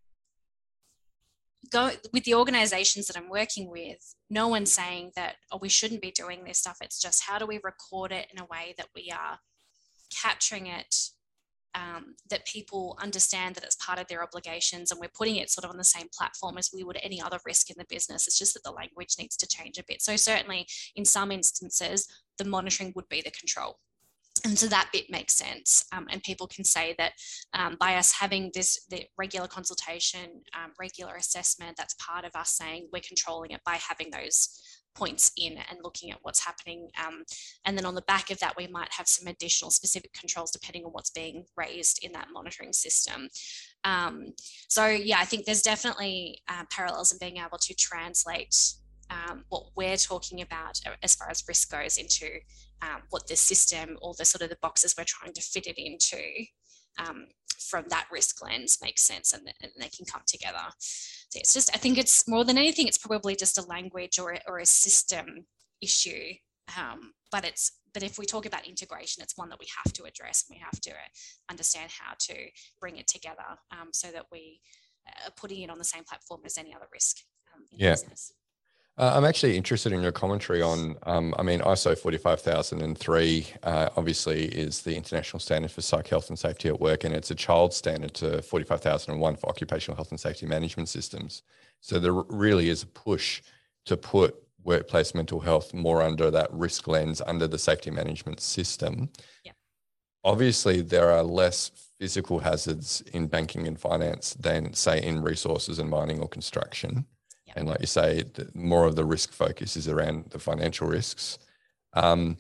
go with the organizations that I'm working with, no one's saying that, oh, we shouldn't be doing this stuff. It's just, how do we record it in a way that we are capturing it, um, that people understand that it's part of their obligations, and we're putting it sort of on the same platform as we would any other risk in the business. It's just that the language needs to change a bit. So certainly in some instances, the monitoring would be the control. And so that bit makes sense. Um, and people can say that um, by us having this the regular consultation, um, regular assessment, that's part of us saying we're controlling it by having those points in and looking at what's happening. Um, and then on the back of that, we might have some additional specific controls depending on what's being raised in that monitoring system. Um, so yeah, I think there's definitely uh, parallels in being able to translate Um, what we're talking about as far as risk goes into um, what the system or the sort of the boxes we're trying to fit it into um, from that risk lens makes sense, and, and they can come together. So it's just, I think it's more than anything, it's probably just a language or, or a system issue. Um, but it's, but if we talk about integration, it's one that we have to address, and we have to understand how to bring it together um, so that we are putting it on the same platform as any other risk um, in yeah. business. Uh, I'm actually interested in your commentary on, um, I mean, I S O forty-five thousand three uh, obviously is the international standard for psych health and safety at work, and it's a child standard to forty-five thousand one for occupational health and safety management systems. So there really is a push to put workplace mental health more under that risk lens, under the safety management system. Yeah. Obviously, there are less physical hazards in banking and finance than, say, in resources and mining or construction. And like you say, the, more of the risk focus is around the financial risks. Um,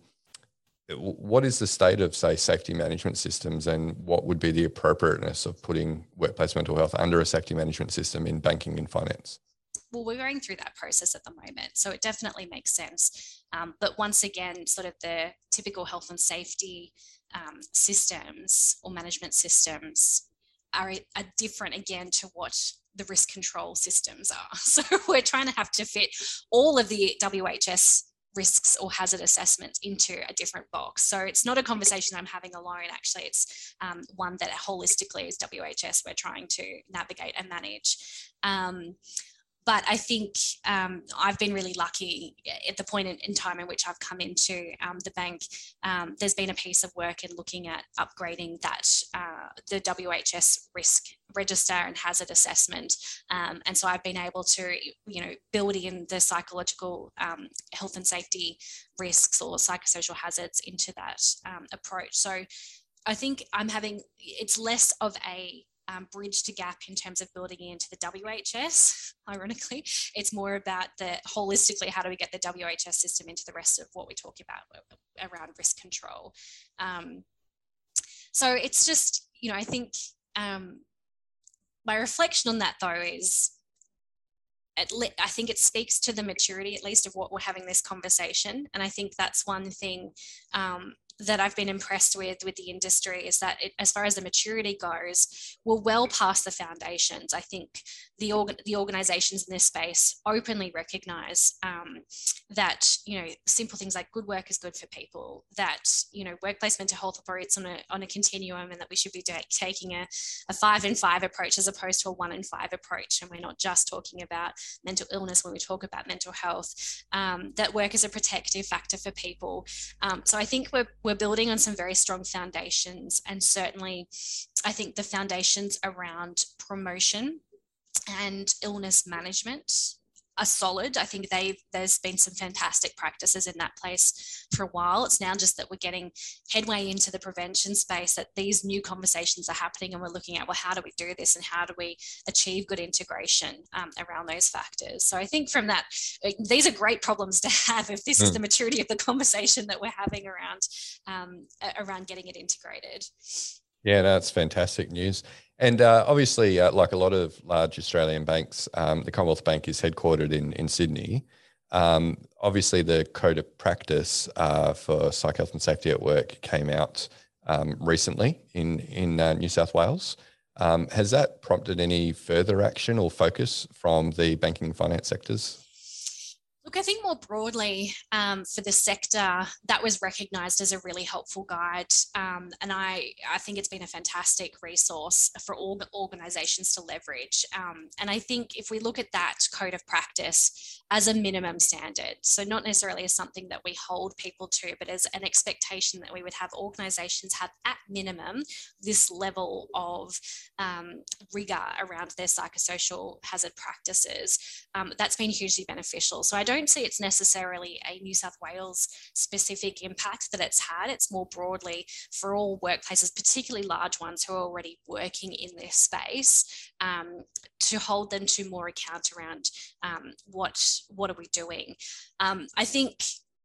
what is the state of, say, safety management systems, and what would be the appropriateness of putting workplace mental health under a safety management system in banking and finance? Well, we're going through that process at the moment, so it definitely makes sense. Um, but once again, sort of the typical health and safety um, systems or management systems are, are different again to what the risk control systems are. So we're trying to have to fit all of the W H S risks or hazard assessments into a different box. So it's not a conversation I'm having alone. Actually, it's um, one that holistically as W H S we're trying to navigate and manage. Um, But I think um, I've been really lucky at the point in, in time in which I've come into um, the bank. Um, there's been a piece of work in looking at upgrading that, uh, the W H S risk register and hazard assessment. Um, and so I've been able to, you know, build in the psychological um, health and safety risks or psychosocial hazards into that um, approach. So I think I'm having, it's less of a Um, bridge to gap in terms of building into the W H S, ironically. It's more about the holistically, how do we get the W H S system into the rest of what we talk about around risk control. Um, so it's just, you know, I think um, my reflection on that though is, at le- I think it speaks to the maturity, at least, of what we're having this conversation. And I think that's one thing um, that I've been impressed with with the industry, is that it, as far as the maturity goes, we're well past the foundations. I think the org- the organisations in this space openly recognise um, that, you know, simple things like good work is good for people, that, you know, workplace mental health operates on a on a continuum, and that we should be do- taking a, a five and five approach as opposed to a one and five approach. And we're not just talking about mental illness when we talk about mental health, um, that work is a protective factor for people. Um, so I think we're, we're building on some very strong foundations, and certainly I think the foundations around promotion and illness management are solid. I think they've, there's been some fantastic practices in that place for a while. It's now just that we're getting headway into the prevention space, that these new conversations are happening, and we're looking at, well, how do we do this and how do we achieve good integration um, around those factors? So I think from that, these are great problems to have if this mm. is the maturity of the conversation that we're having around, um, around getting it integrated. Yeah, that's fantastic news. And uh, obviously, uh, like a lot of large Australian banks, um, the Commonwealth Bank is headquartered in, in Sydney. Um, obviously, the Code of Practice uh, for Psych Health and Safety at Work came out um, recently in, in uh, New South Wales. Um, has that prompted any further action or focus from the banking and finance sectors? Look, I think more broadly um, for the sector, that was recognised as a really helpful guide. Um, and I, I think it's been a fantastic resource for all the organisations to leverage. Um, and I think if we look at that code of practice as a minimum standard, so not necessarily as something that we hold people to, but as an expectation that we would have organisations have at minimum this level of um, rigour around their psychosocial hazard practices, um, that's been hugely beneficial. So I don't don't see it's necessarily a New South Wales specific impact that it's had. It's more broadly for all workplaces, particularly large ones who are already working in this space, um, to hold them to more account around um, what, what are we doing. Um, I think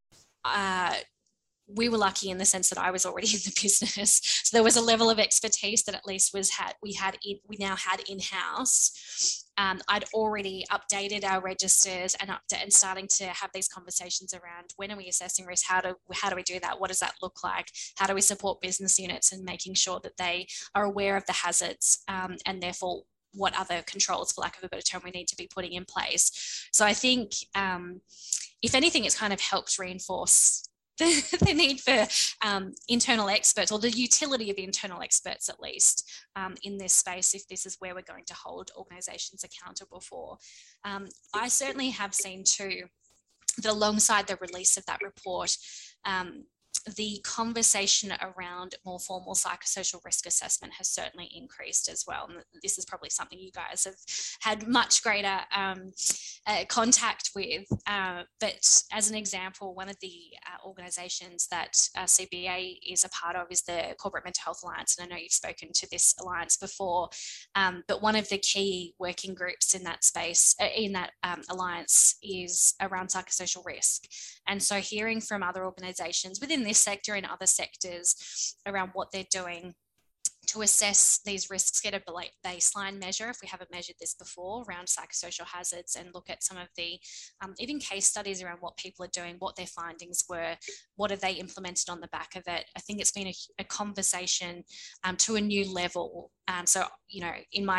uh, we were lucky in the sense that I was already in the business. So there was a level of expertise that at least was had, we had, in, we now had in-house. Um, I'd already updated our registers and update and starting to have these conversations around when are we assessing risk? How do, how do we do that? What does that look like? How do we support business units and making sure that they are aware of the hazards um, and therefore what other controls, for lack of a better term, we need to be putting in place. So I think um, if anything, it's kind of helped reinforce The, the need for um, internal experts, or the utility of internal experts at least, um, in this space, if this is where we're going to hold organisations accountable for. Um, I certainly have seen too that alongside the release of that report, um, the conversation around more formal psychosocial risk assessment has certainly increased as well. And this is probably something you guys have had much greater um, uh, contact with. Uh, but as an example, one of the uh, organisations that uh, C B A is a part of is the Corporate Mental Health Alliance. And I know you've spoken to this alliance before, um, but one of the key working groups in that space, uh, in that um, alliance, is around psychosocial risk. And so hearing from other organisations within this sector and other sectors around what they're doing to assess these risks, get a baseline measure if we haven't measured this before around psychosocial hazards, and look at some of the um, even case studies around what people are doing, what their findings were, what have they implemented on the back of it. I think it's been a, a conversation um, to a new level. Um, so, you know, in my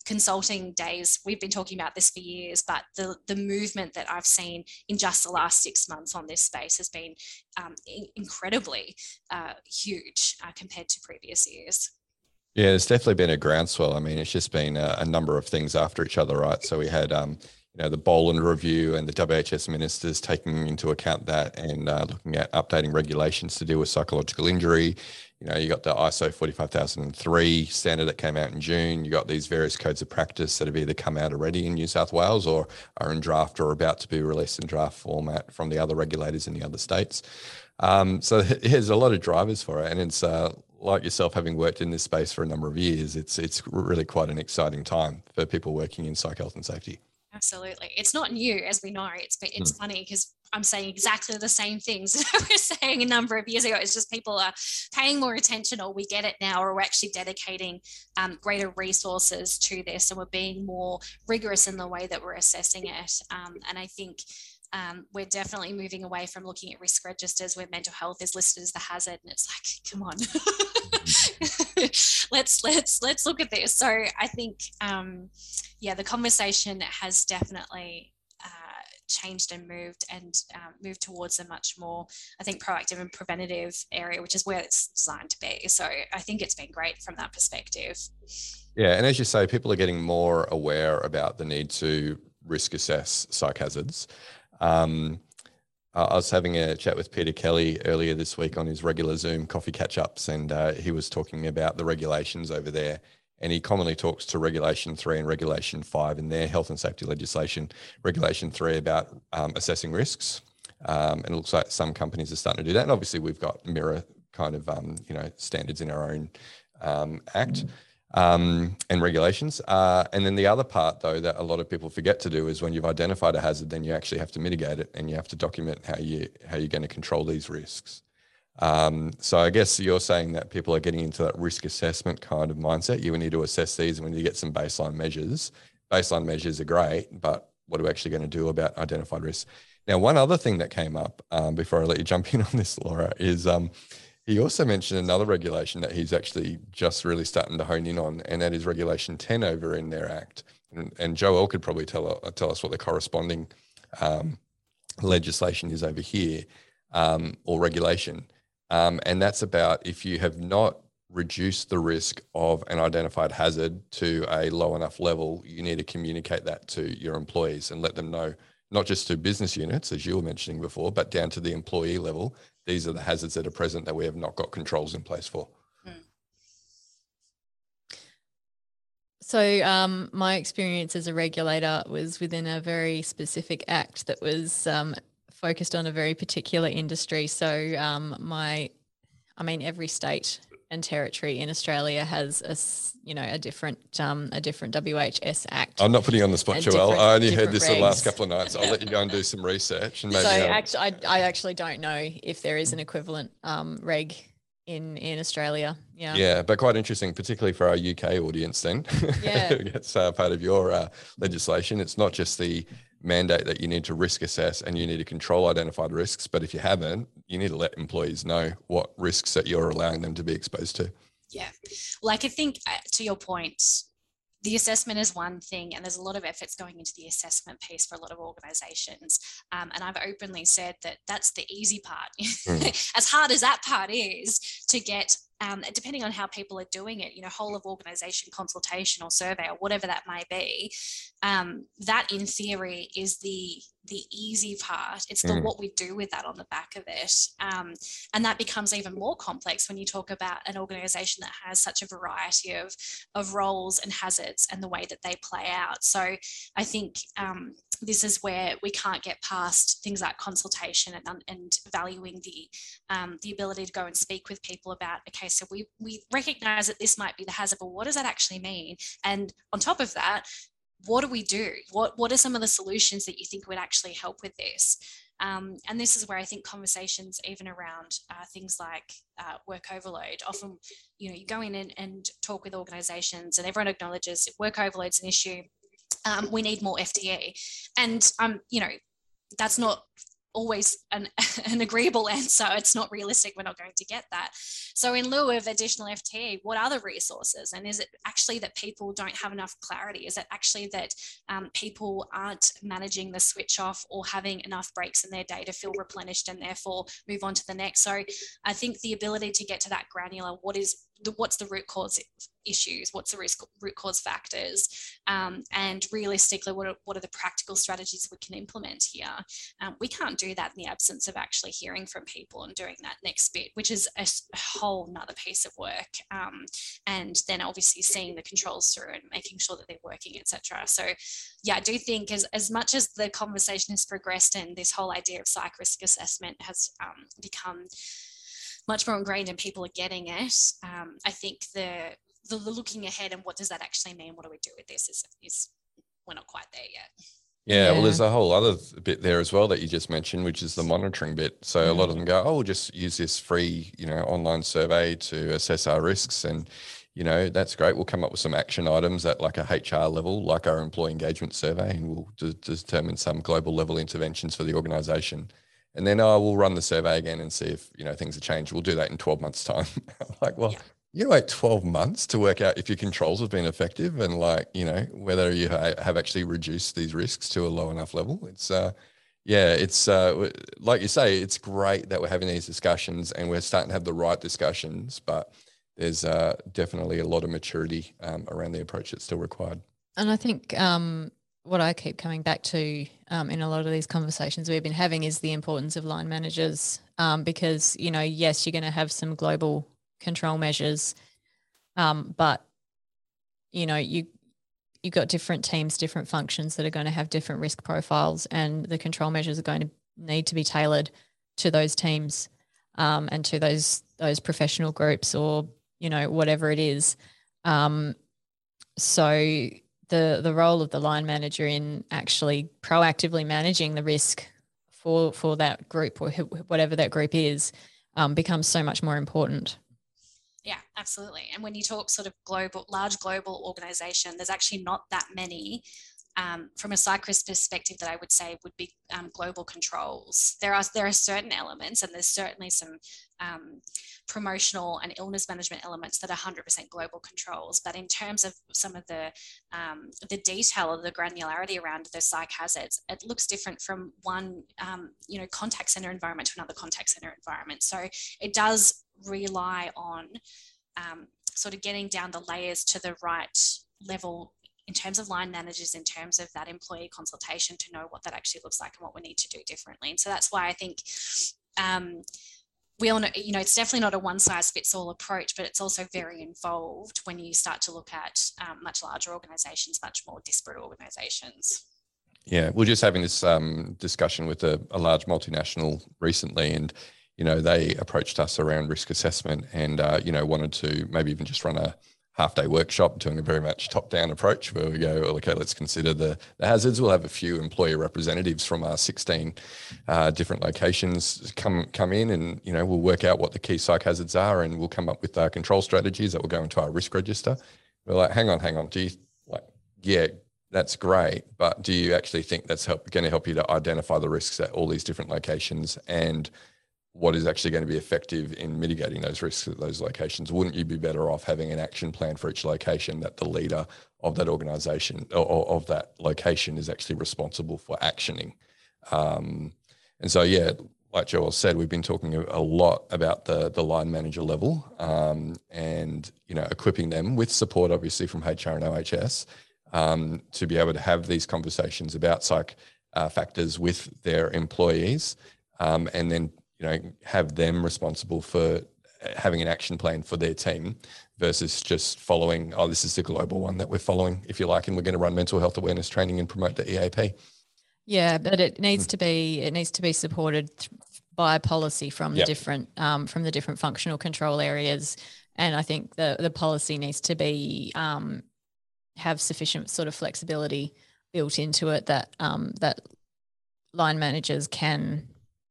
consulting days, we've been talking about this for years, but the, the movement that I've seen in just the last six months on this space has been um, in- incredibly uh, huge uh, compared to previous years. Yeah, there's definitely been a groundswell. I mean, it's just been a, a number of things after each other, right? So we had, um, you know, the Boland Review and the W H S ministers taking into account that and uh, looking at updating regulations to deal with psychological injury. You know, you got the I S O forty-five thousand three standard that came out in June. You got these various codes of practice that have either come out already in New South Wales or are in draft or about to be released in draft format from the other regulators in the other states. Um, so there's a lot of drivers for it, and it's uh, like yourself, having worked in this space for a number of years, it's it's really quite an exciting time for people working in psych health and safety. Absolutely. It's not new, as we know. It's it's mm. funny because I'm saying exactly the same things that we were saying a number of years ago. It's just people are paying more attention, or we get it now, or we're actually dedicating um, greater resources to this, and we're being more rigorous in the way that we're assessing it. Um, and I think Um, we're definitely moving away from looking at risk registers where mental health is listed as the hazard, and it's like, come on, let's let's let's look at this. So I think, um, yeah, the conversation has definitely uh, changed and moved and um, moved towards a much more, I think, proactive and preventative area, which is where it's designed to be. So I think it's been great from that perspective. Yeah, and as you say, people are getting more aware about the need to risk assess psych hazards. Um, I was having a chat with Peter Kelly earlier this week on his regular Zoom coffee catch-ups, and uh, he was talking about the regulations over there. And he commonly talks to Regulation three and Regulation five in their health and safety legislation. Regulation three about um, assessing risks, um, and it looks like some companies are starting to do that. And obviously, we've got mirror kind of um, you know standards in our own um, act. Um, and regulations. Uh, and then the other part, though, that a lot of people forget to do is when you've identified a hazard, then you actually have to mitigate it, and you have to document how you how you're going to control these risks. Um, so I guess you're saying that people are getting into that risk assessment kind of mindset. You need to assess these, and we need to get some baseline measures. Baseline measures are great, but what are we actually going to do about identified risks? Now, one other thing that came up um, before I let you jump in on this, Laura, is um, he also mentioned another regulation that he's actually just really starting to hone in on, and that is Regulation ten over in their Act. And, and Joel could probably tell, uh, tell us what the corresponding um, legislation is over here, um, or regulation. Um, and that's about if you have not reduced the risk of an identified hazard to a low enough level, you need to communicate that to your employees and let them know, not just to business units, as you were mentioning before, but down to the employee level. These are the hazards that are present that we have not got controls in place for. So um, my experience as a regulator was within a very specific act that was um, focused on a very particular industry. So um, my, I mean, every state and territory in Australia has a, you know, a different, um, a different W H S Act. I'm not putting you on the spot, Joelle. I only heard this regs. the last couple of nights. I'll let you go and do some research. And maybe so I'll... actually, I, I actually don't know if there is an equivalent um, reg in in Australia. Yeah. Yeah, but quite interesting, particularly for our U K audience then. Yeah. It's uh, part of your uh, legislation. It's not just the mandate that you need to risk assess and you need to control identified risks, but if you haven't, you need to let employees know what risks that you're allowing them to be exposed to. Yeah. Like I think uh, to your point, the assessment is one thing, and there's a lot of efforts going into the assessment piece for a lot of organizations. Um, and I've openly said that that's the easy part. Mm. As hard as that part is to get, um, depending on how people are doing it, you know, whole of organization consultation or survey or whatever that may be, um, that in theory is the the easy part. It's the mm. what we do with that on the back of it. Um, and that becomes even more complex when you talk about an organization that has such a variety of, of roles and hazards and the way that they play out. So I think um, this is where we can't get past things like consultation and, and valuing the, um, the ability to go and speak with people about, okay, so we, we recognize that this might be the hazard, but what does that actually mean? And on top of that, what do we do? What what are some of the solutions that you think would actually help with this? Um, and this is where I think conversations, even around uh, things like uh, work overload, often, you know, you go in and, and talk with organisations, and everyone acknowledges work overload is an issue. Um, we need more F T E, and um, you know, that's not always an, an agreeable answer. It's not realistic. We're not going to get that. So in lieu of additional F T E, what are the resources? And is it actually that people don't have enough clarity? Is it actually that um, people aren't managing the switch off or having enough breaks in their day to feel replenished and therefore move on to the next? So I think the ability to get to that granular, what is the, what's the root cause issues, what's the risk, root cause factors, um, and realistically, what are, what are the practical strategies we can implement here? Um, we can't do that in the absence of actually hearing from people and doing that next bit, which is a, a whole nother piece of work. Um, and then obviously seeing the controls through and making sure that they're working, et cetera. So yeah, I do think as, as much as the conversation has progressed and this whole idea of psych risk assessment has um, become much more ingrained and people are getting it, um, I think the, the looking ahead and what does that actually mean? What do we do with this is, is we're not quite there yet. Yeah, Yeah. well, there's a whole other bit there as well that you just mentioned, which is the monitoring bit. So mm. a lot of them go, oh, we'll just use this free, you know, online survey to assess our risks. And, you know, that's great. We'll come up with some action items at like a H R level, like our employee engagement survey, and we'll de- determine some global level interventions for the organization. And then I oh, will run the survey again and see if, you know, things have changed. We'll do that in twelve months time. I'm like, well, yeah. You wait twelve months to work out if your controls have been effective and like, you know, whether you ha- have actually reduced these risks to a low enough level. It's, uh, yeah, it's uh, like you say, it's great that we're having these discussions and we're starting to have the right discussions, but there's uh, definitely a lot of maturity um, around the approach that's still required. And I think um, what I keep coming back to um, in a lot of these conversations we've been having is the importance of line managers um, because, you know, yes, you're going to have some global control measures, um, but, you know, you, you've got different teams, different functions that are going to have different risk profiles, and the control measures are going to need to be tailored to those teams um, and to those those professional groups or, you know, whatever it is. Um, so the the role of the line manager in actually proactively managing the risk for for that group or whatever that group is um, becomes so much more important. Yeah, absolutely. And when you talk sort of global, large global organization, there's actually not that many um, from a psych risk perspective that I would say would be um, global controls. There are there are certain elements, and there's certainly some um, promotional and illness management elements that are one hundred percent global controls. But in terms of some of the um, the detail or the granularity around the psych hazards, it looks different from one um, you know contact center environment to another contact center environment. So it does rely on um, sort of getting down the layers to the right level in terms of line managers, in terms of that employee consultation to know what that actually looks like and what we need to do differently. And so that's why I think um, we all know, you know, it's definitely not a one size fits all approach, but it's also very involved when you start to look at um, much larger organizations, much more disparate organizations. Yeah, we're just having this um, discussion with a, a large multinational recently, and you know, they approached us around risk assessment and, uh, you know, wanted to maybe even just run a half day workshop doing a very much top down approach where we go, okay, let's consider the, the hazards. We'll have a few employee representatives from our sixteen uh, different locations come, come in and, you know, we'll work out what the key psych hazards are and we'll come up with our control strategies that will go into our risk register. We're like, hang on, hang on. Do you like, yeah, that's great. But do you actually think that's help, going to help you to identify the risks at all these different locations and what is actually going to be effective in mitigating those risks at those locations? Wouldn't you be better off having an action plan for each location that the leader of that organization or of that location is actually responsible for actioning? Um, and so, yeah, like Joel said, we've been talking a lot about the, the line manager level um, and, you know, equipping them with support, obviously, from H R and O H S um, to be able to have these conversations about psych uh, factors with their employees um, and then you know, have them responsible for having an action plan for their team versus just following, oh, this is the global one that we're following, if you like, and we're going to run mental health awareness training and promote the E A P. Yeah, but it needs to be it needs to be supported by policy from the yep. different um, from the different functional control areas, and I think the the policy needs to be um, have sufficient sort of flexibility built into it that um, that line managers can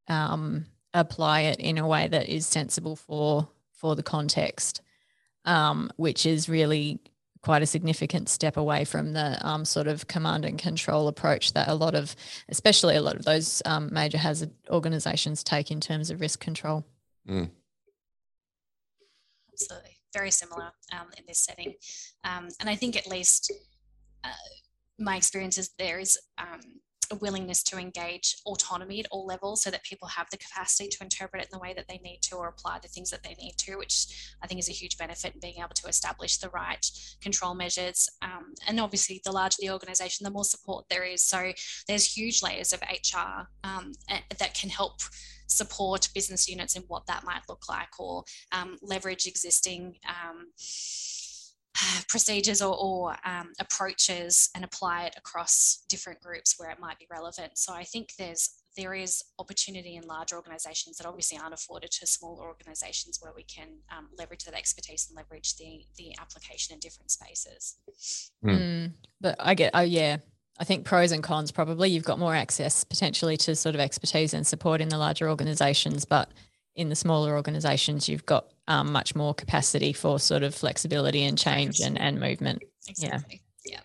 um, apply it in a way that is sensible for for the context, um, which is really quite a significant step away from the um, sort of command and control approach that a lot of, especially a lot of those um, major hazard organisations take in terms of risk control. Mm. Absolutely. Very similar um, in this setting. Um, and I think at least uh, my experience is there is um, a willingness to engage autonomy at all levels so that people have the capacity to interpret it in the way that they need to or apply the things that they need to, which I think is a huge benefit in being able to establish the right control measures. Um, and obviously the larger the organisation, the more support there is. So there's huge layers of H R um, that can help support business units in what that might look like, or um, leverage existing um, procedures or, or um, approaches and apply it across different groups where it might be relevant. So I think there's there is opportunity in large organisations that obviously aren't afforded to smaller organisations where we can um, leverage that expertise and leverage the the application in different spaces. Mm. Mm, but I get, oh yeah, I think pros and cons probably. You've got more access potentially to sort of expertise and support in the larger organisations, but in the smaller organisations, you've got um, much more capacity for sort of flexibility and change and, and movement. Exactly. Yeah.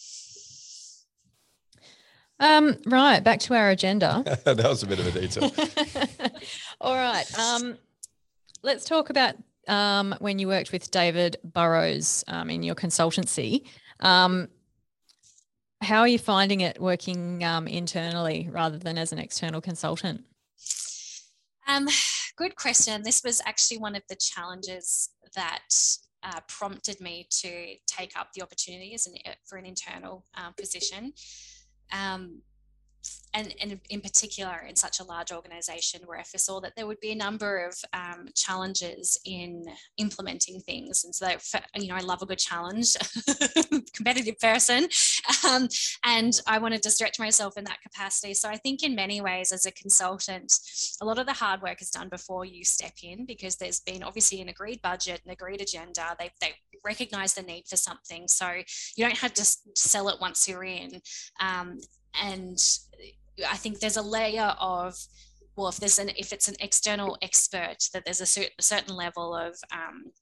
yeah. Um, right, back to our agenda. That was a bit of a detail. All right. Um, let's talk about um, when you worked with David Burrows um, in your consultancy. Um, how are you finding it working um, internally rather than as an external consultant? Um, good question. This was actually one of the challenges that uh, prompted me to take up the opportunity as an, for an internal uh, position. Um, and, and in particular in such a large organisation where I foresaw that there would be a number of um, challenges in implementing things. And so, that, you know, I love a good challenge, competitive person, um, and I wanted to stretch myself in that capacity. So I think in many ways as a consultant, a lot of the hard work is done before you step in, because there's been obviously an agreed budget, an agreed agenda. They, they recognise the need for something. So you don't have to sell it once you're in. Um, and I think there's a layer of, well, if there's an if it's an external expert, that there's a, cer- a certain level of um,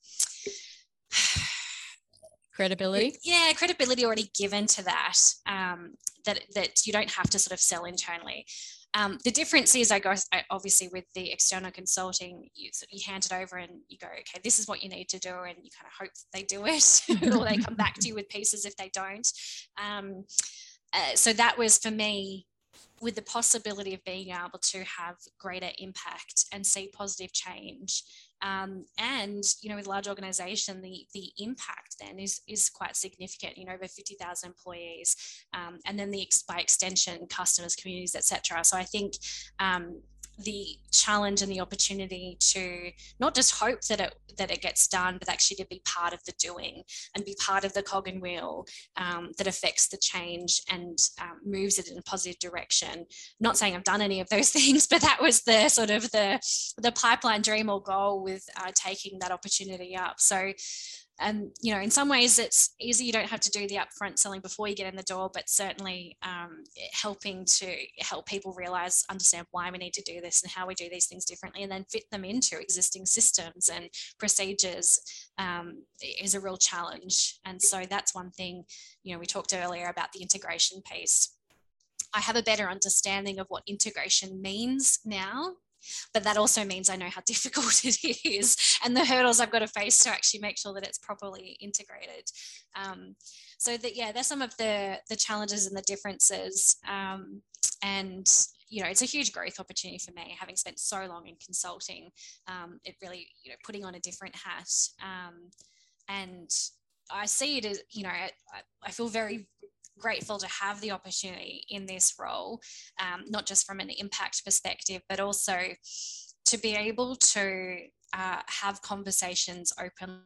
credibility. Yeah, credibility already given to that. Um, that that you don't have to sort of sell internally. Um, the difference is, I go obviously with the external consulting, you, you hand it over and you go, okay, this is what you need to do, and you kind of hope they do it, or they come back to you with pieces if they don't. Um, uh, so that was for me, with the possibility of being able to have greater impact and see positive change. Um, and, you know, with a large organisation, the the impact then is is quite significant, you know, over fifty thousand employees, um, and then the by extension, customers, communities, et cetera. So I think um, the challenge and the opportunity to not just hope that it that it gets done, but actually to be part of the doing and be part of the cog and wheel um, that affects the change and um, moves it in a positive direction. Not saying I've done any of those things, but that was the sort of the the pipeline dream or goal with uh, taking that opportunity up. So And, you know, in some ways it's easy. You don't have to do the upfront selling before you get in the door, but certainly um, helping to help people realize, understand why we need to do this and how we do these things differently, and then fit them into existing systems and procedures um, is a real challenge. And so that's one thing, you know, we talked earlier about the integration piece. I have a better understanding of what integration means now, but that also means I know how difficult it is and the hurdles I've got to face to actually make sure that it's properly integrated. Um, so that, yeah, there's some of the, the challenges and the differences. Um, and, you know, it's a huge growth opportunity for me, having spent so long in consulting. Um, it really, you know, putting on a different hat. Um, and I see it as, you know, I, I feel very grateful to have the opportunity in this role, um, not just from an impact perspective, but also to be able to uh, have conversations open.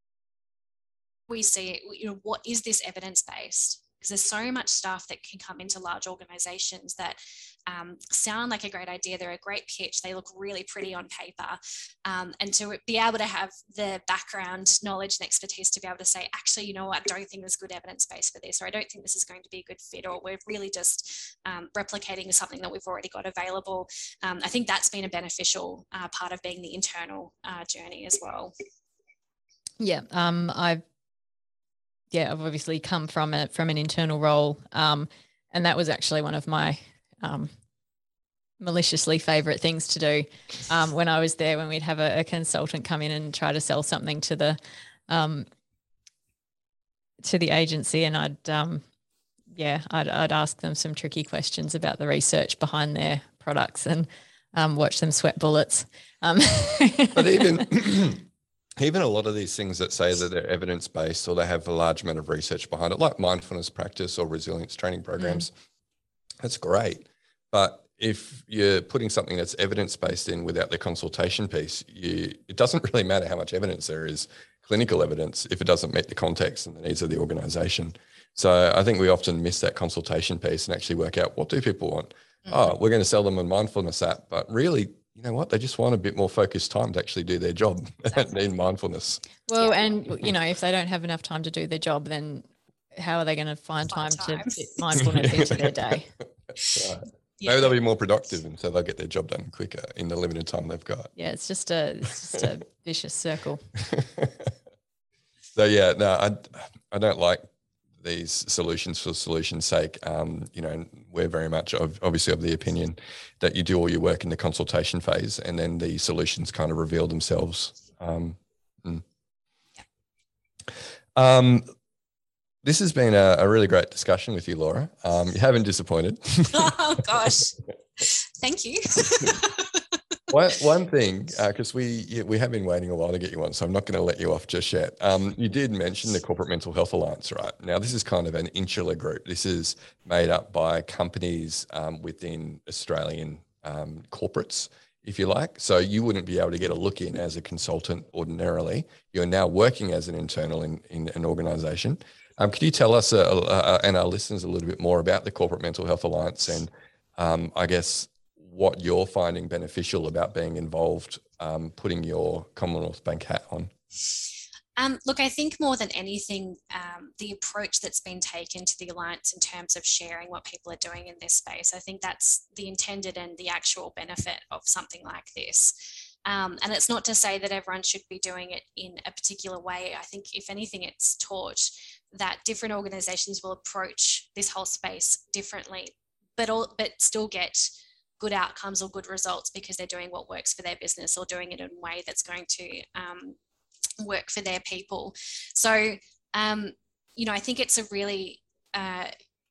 We see, you know, what is this evidence-based? Because there's so much stuff that can come into large organizations that um, sound like a great idea. They're a great pitch. They look really pretty on paper. Um, and to be able to have the background knowledge and expertise to be able to say, actually, you know what, I don't think there's good evidence base for this, or I don't think this is going to be a good fit, or we're really just um, replicating something that we've already got available. Um, I think that's been a beneficial uh, part of being the internal uh, journey as well. Yeah, um, I've yeah, I've obviously come from a from an internal role, um, and that was actually one of my um, maliciously favourite things to do um, when I was there. When we'd have a, a consultant come in and try to sell something to the um, to the agency, and I'd um, yeah, I'd, I'd ask them some tricky questions about the research behind their products and um, watch them sweat bullets. Um, but even even a lot of these things that say that they're evidence-based or they have a large amount of research behind it, like mindfulness practice or resilience training programs, mm. that's great. But if you're putting something that's evidence-based in without the consultation piece, you, it doesn't really matter how much evidence there is, clinical evidence, if it doesn't meet the context and the needs of the organisation. So I think we often miss that consultation piece and actually work out, what do people want? Mm-hmm. Oh, we're going to sell them a mindfulness app, but really, you know what? They just want a bit more focused time to actually do their job exactly. in mindfulness. Well, yeah. and you know, if they don't have enough time to do their job, then how are they going to find time, time to fit mindfulness into their day? Right. Yeah. Maybe they'll be more productive, and so they'll get their job done quicker in the limited time they've got. Yeah, it's just a it's just a vicious circle. So yeah, no, I I don't like these solutions for solution's sake. Um, you know, we're very much of, obviously of the opinion that you do all your work in the consultation phase, and then the solutions kind of reveal themselves. Um, mm. yeah. um, this has been a, a really great discussion with you, Laura. Um, you haven't disappointed. Oh gosh, thank you. One, one thing, because uh, we we have been waiting a while to get you on, so I'm not going to let you off just yet. Um, you did mention the Corporate Mental Health Alliance, right? Now, this is kind of an insular group. This is made up by companies um, within Australian um, corporates, if you like. So you wouldn't be able to get a look in as a consultant ordinarily. You're now working as an internal in, in an organisation. Um, could you tell us uh, uh, and our listeners a little bit more about the Corporate Mental Health Alliance and um, I guess what you're finding beneficial about being involved, um, putting your Commonwealth Bank hat on? Um, look, I think more than anything, um, the approach that's been taken to the Alliance in terms of sharing what people are doing in this space, I think that's the intended and the actual benefit of something like this. Um, and it's not to say that everyone should be doing it in a particular way. I think if anything, it's taught that different organisations will approach this whole space differently, but all, but still get good outcomes or good results because they're doing what works for their business or doing it in a way that's going to um, work for their people. So, um, you know, I think it's a really uh,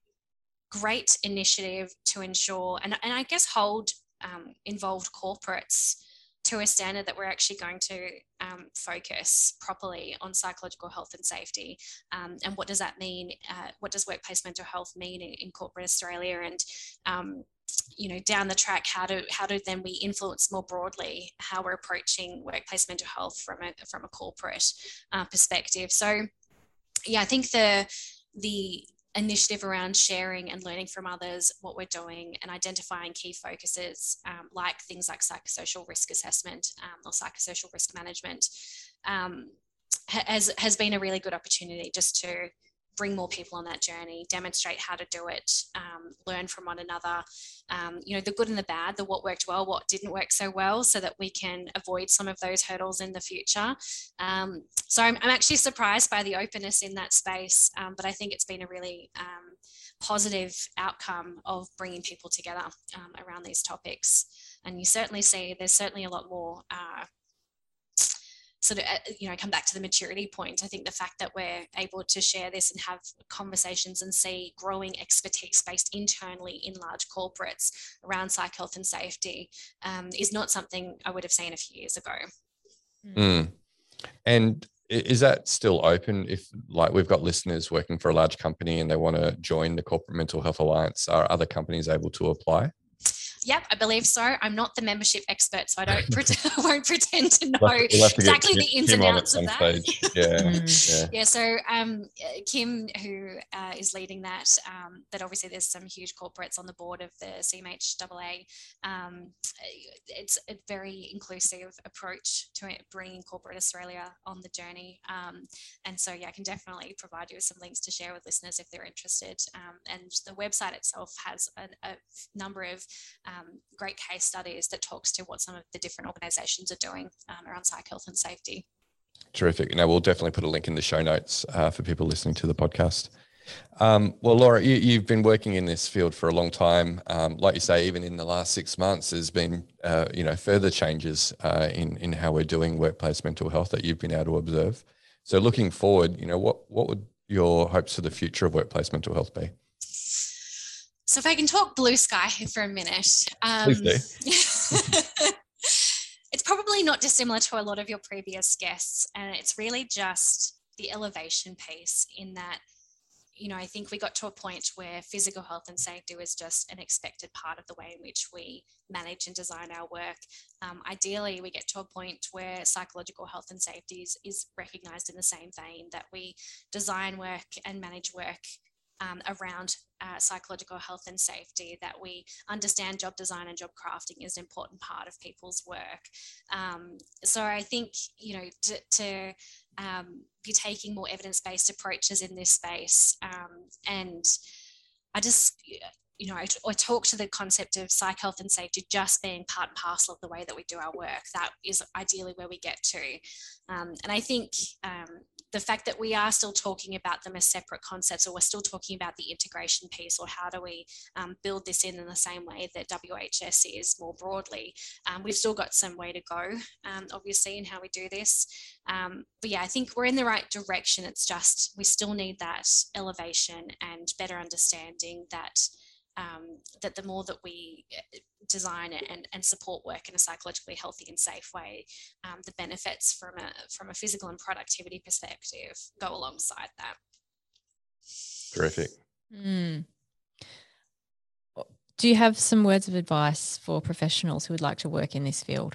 great initiative to ensure and, and I guess hold um, involved corporates to a standard that we're actually going to um, focus properly on psychological health and safety. Um, and what does that mean? Uh, what does workplace mental health mean in, in corporate Australia? And um, you know, down the track, how do how do then we influence more broadly how we're approaching workplace mental health from a from a corporate uh, perspective? So, yeah, I think the the initiative around sharing and learning from others what we're doing and identifying key focuses um, like things like psychosocial risk assessment um, or psychosocial risk management um, has has been a really good opportunity just to bring more people on that journey, demonstrate how to do it, um, learn from one another, um, you know, the good and the bad, the what worked well, what didn't work so well, so that we can avoid some of those hurdles in the future. Um, so I'm, I'm actually surprised by the openness in that space, um, but I think it's been a really um, positive outcome of bringing people together um, around these topics. And you certainly see there's certainly a lot more uh, sort of, you know, come back to the maturity point. I think the fact that we're able to share this and have conversations and see growing expertise based internally in large corporates around psych health and safety um, is not something I would have seen a few years ago. Mm. And is that still open if, like, we've got listeners working for a large company and they want to join the Corporate Mental Health Alliance? Are other companies able to apply? Yep, I believe so. I'm not the membership expert, so I don't pretend, I won't pretend to know we'll to exactly get the ins Kim and outs of that. Stage. Yeah, yeah. Yeah. So um, Kim, who uh, is leading that, um, but obviously there's some huge corporates on the board of the C M H A A. Um, it's a very inclusive approach to bringing corporate Australia on the journey. Um, and so, yeah, I can definitely provide you with some links to share with listeners if they're interested. Um, and the website itself has a, a number of Um, great case studies that talks to what some of the different organisations are doing um, around psych health and safety. Terrific. Now, we'll definitely put a link in the show notes uh, for people listening to the podcast. Um, well, Laura, you, you've been working in this field for a long time. Um, like you say, even in the last six months, there's been, uh, you know, further changes uh, in in how we're doing workplace mental health that you've been able to observe. So, looking forward, you know, what what would your hopes for the future of workplace mental health be? So, if I can talk blue sky for a minute, um, Please do. It's probably not dissimilar to a lot of your previous guests, and it's really just the elevation piece in that. You know, I think we got to a point where physical health and safety was just an expected part of the way in which we manage and design our work. Um, ideally, we get to a point where psychological health and safety is, is recognised in the same vein, that we design work and manage work um, around uh, psychological health and safety, that we understand job design and job crafting is an important part of people's work. Um, so I think, you know, to, to um, be taking more evidence-based approaches in this space. Um, and I just, you know, I, I talk to the concept of psych health and safety just being part and parcel of the way that we do our work. That is ideally where we get to. Um, and I think um, the fact that we are still talking about them as separate concepts, or we're still talking about the integration piece, or how do we um, build this in in the same way that W H S is more broadly, um, we've still got some way to go, um, obviously, in how we do this. Um, but yeah, I think we're in the right direction. It's just we still need that elevation and better understanding that Um, that the more that we design and, and support work in a psychologically healthy and safe way, um, the benefits from a from a physical and productivity perspective go alongside that. Terrific. Mm. Do you have some words of advice for professionals who would like to work in this field?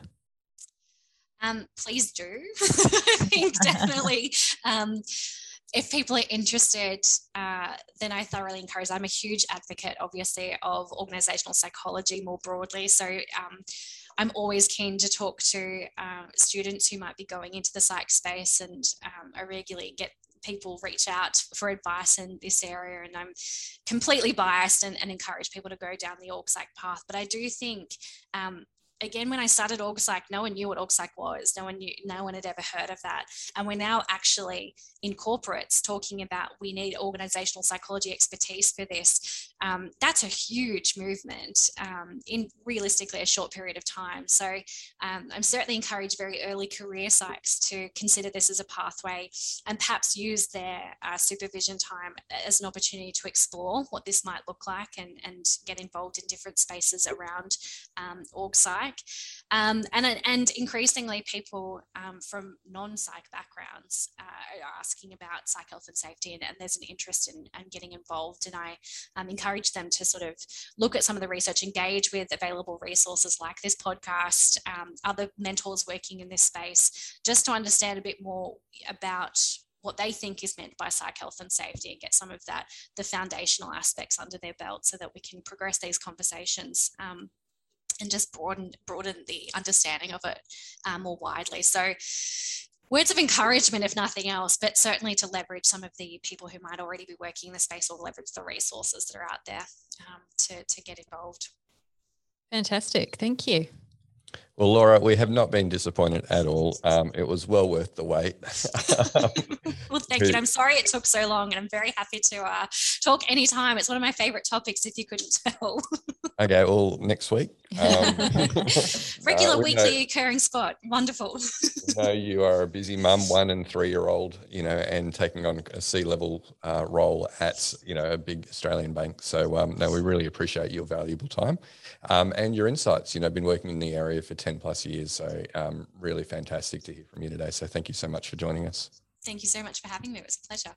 Um, please do. I think definitely. Um, If people are interested, uh, then I thoroughly encourage. I'm a huge advocate, obviously, of organisational psychology more broadly. So um, I'm always keen to talk to um, students who might be going into the psych space, and um, I regularly get people reach out for advice in this area, and I'm completely biased and, and encourage people to go down the org psych path. But I do think um, again, when I started org psych, no one knew what org psych was. No one knew, no one had ever heard of that. And we're now actually in corporates talking about we need organizational psychology expertise for this. Um, that's a huge movement um, in realistically a short period of time. So um, I'm certainly encouraged very early career psychs to consider this as a pathway, and perhaps use their uh, supervision time as an opportunity to explore what this might look like, and, and get involved in different spaces around um, org psych. Um, and, and increasingly people um, from non-psych backgrounds uh, are asking about psych health and safety, and, and there's an interest in, in getting involved. And I um, encourage them to sort of look at some of the research, engage with available resources like this podcast, um, other mentors working in this space, just to understand a bit more about what they think is meant by psych health and safety, and get some of that, the foundational aspects under their belt, so that we can progress these conversations um, and just broaden broaden the understanding of it um, more widely. So words of encouragement, if nothing else, but certainly to leverage some of the people who might already be working in the space, or leverage the resources that are out there um, to, to get involved. Fantastic. Thank you. Well, Laura, we have not been disappointed at all. Um, it was well worth the wait. Well, thank you. I'm sorry it took so long, and I'm very happy to uh, talk anytime. It's one of my favourite topics, if you couldn't tell. Okay, well, next week. Um, Regular uh, weekly know, occurring spot. Wonderful. We know you are a busy mum, one and three-year-old, you know, and taking on a C-level uh, role at, you know, a big Australian bank. So, um, no, we really appreciate your valuable time um, and your insights. You know, been working in the area for ten plus years. So um, really fantastic to hear from you today. So thank you so much for joining us. Thank you so much for having me. It was a pleasure.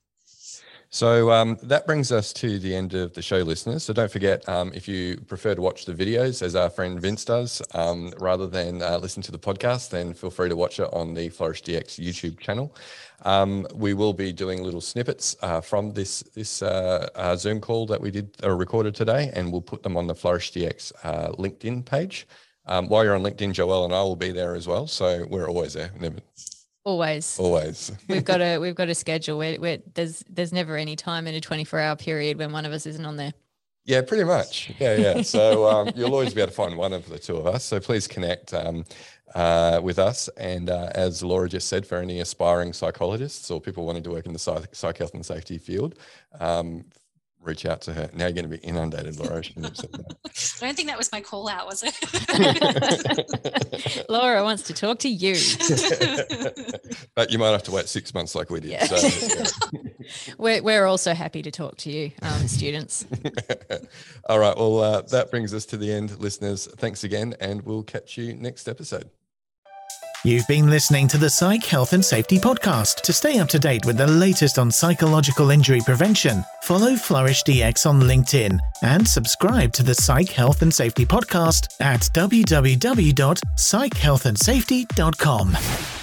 So um, that brings us to the end of the show, listeners. So don't forget, um, if you prefer to watch the videos, as our friend Vince does, um, rather than uh, listen to the podcast, then feel free to watch it on the Flourish D X YouTube channel. Um, we will be doing little snippets uh, from this this uh, uh, Zoom call that we did or recorded today, and we'll put them on the Flourish D X uh, LinkedIn page. Um, while you're on LinkedIn, Joelle and I will be there as well. So we're always there. Never. Always, always. we've got a we've got a schedule where, where there's there's never any time in a twenty-four hour period when one of us isn't on there. Yeah, pretty much. Yeah, yeah. So um, you'll always be able to find one of the two of us. So please connect. Um, uh, with us. And uh, as Laura just said, for any aspiring psychologists or people wanting to work in the psych, psych health and safety field, um, reach out to her. Now you're going to be inundated, Laura. I shouldn't have said that. I don't think that was my call out, was it? Laura wants to talk to you. But you might have to wait six months like we did. Yeah. So, yeah. we're, we're also happy to talk to you, um, students. All right. Well, uh, that brings us to the end, listeners. Thanks again, and we'll catch you next episode. You've been listening to the Psych Health and Safety Podcast. To stay up to date with the latest on psychological injury prevention, follow Flourish D X on LinkedIn and subscribe to the Psych Health and Safety Podcast at w w w dot psych health and safety dot com.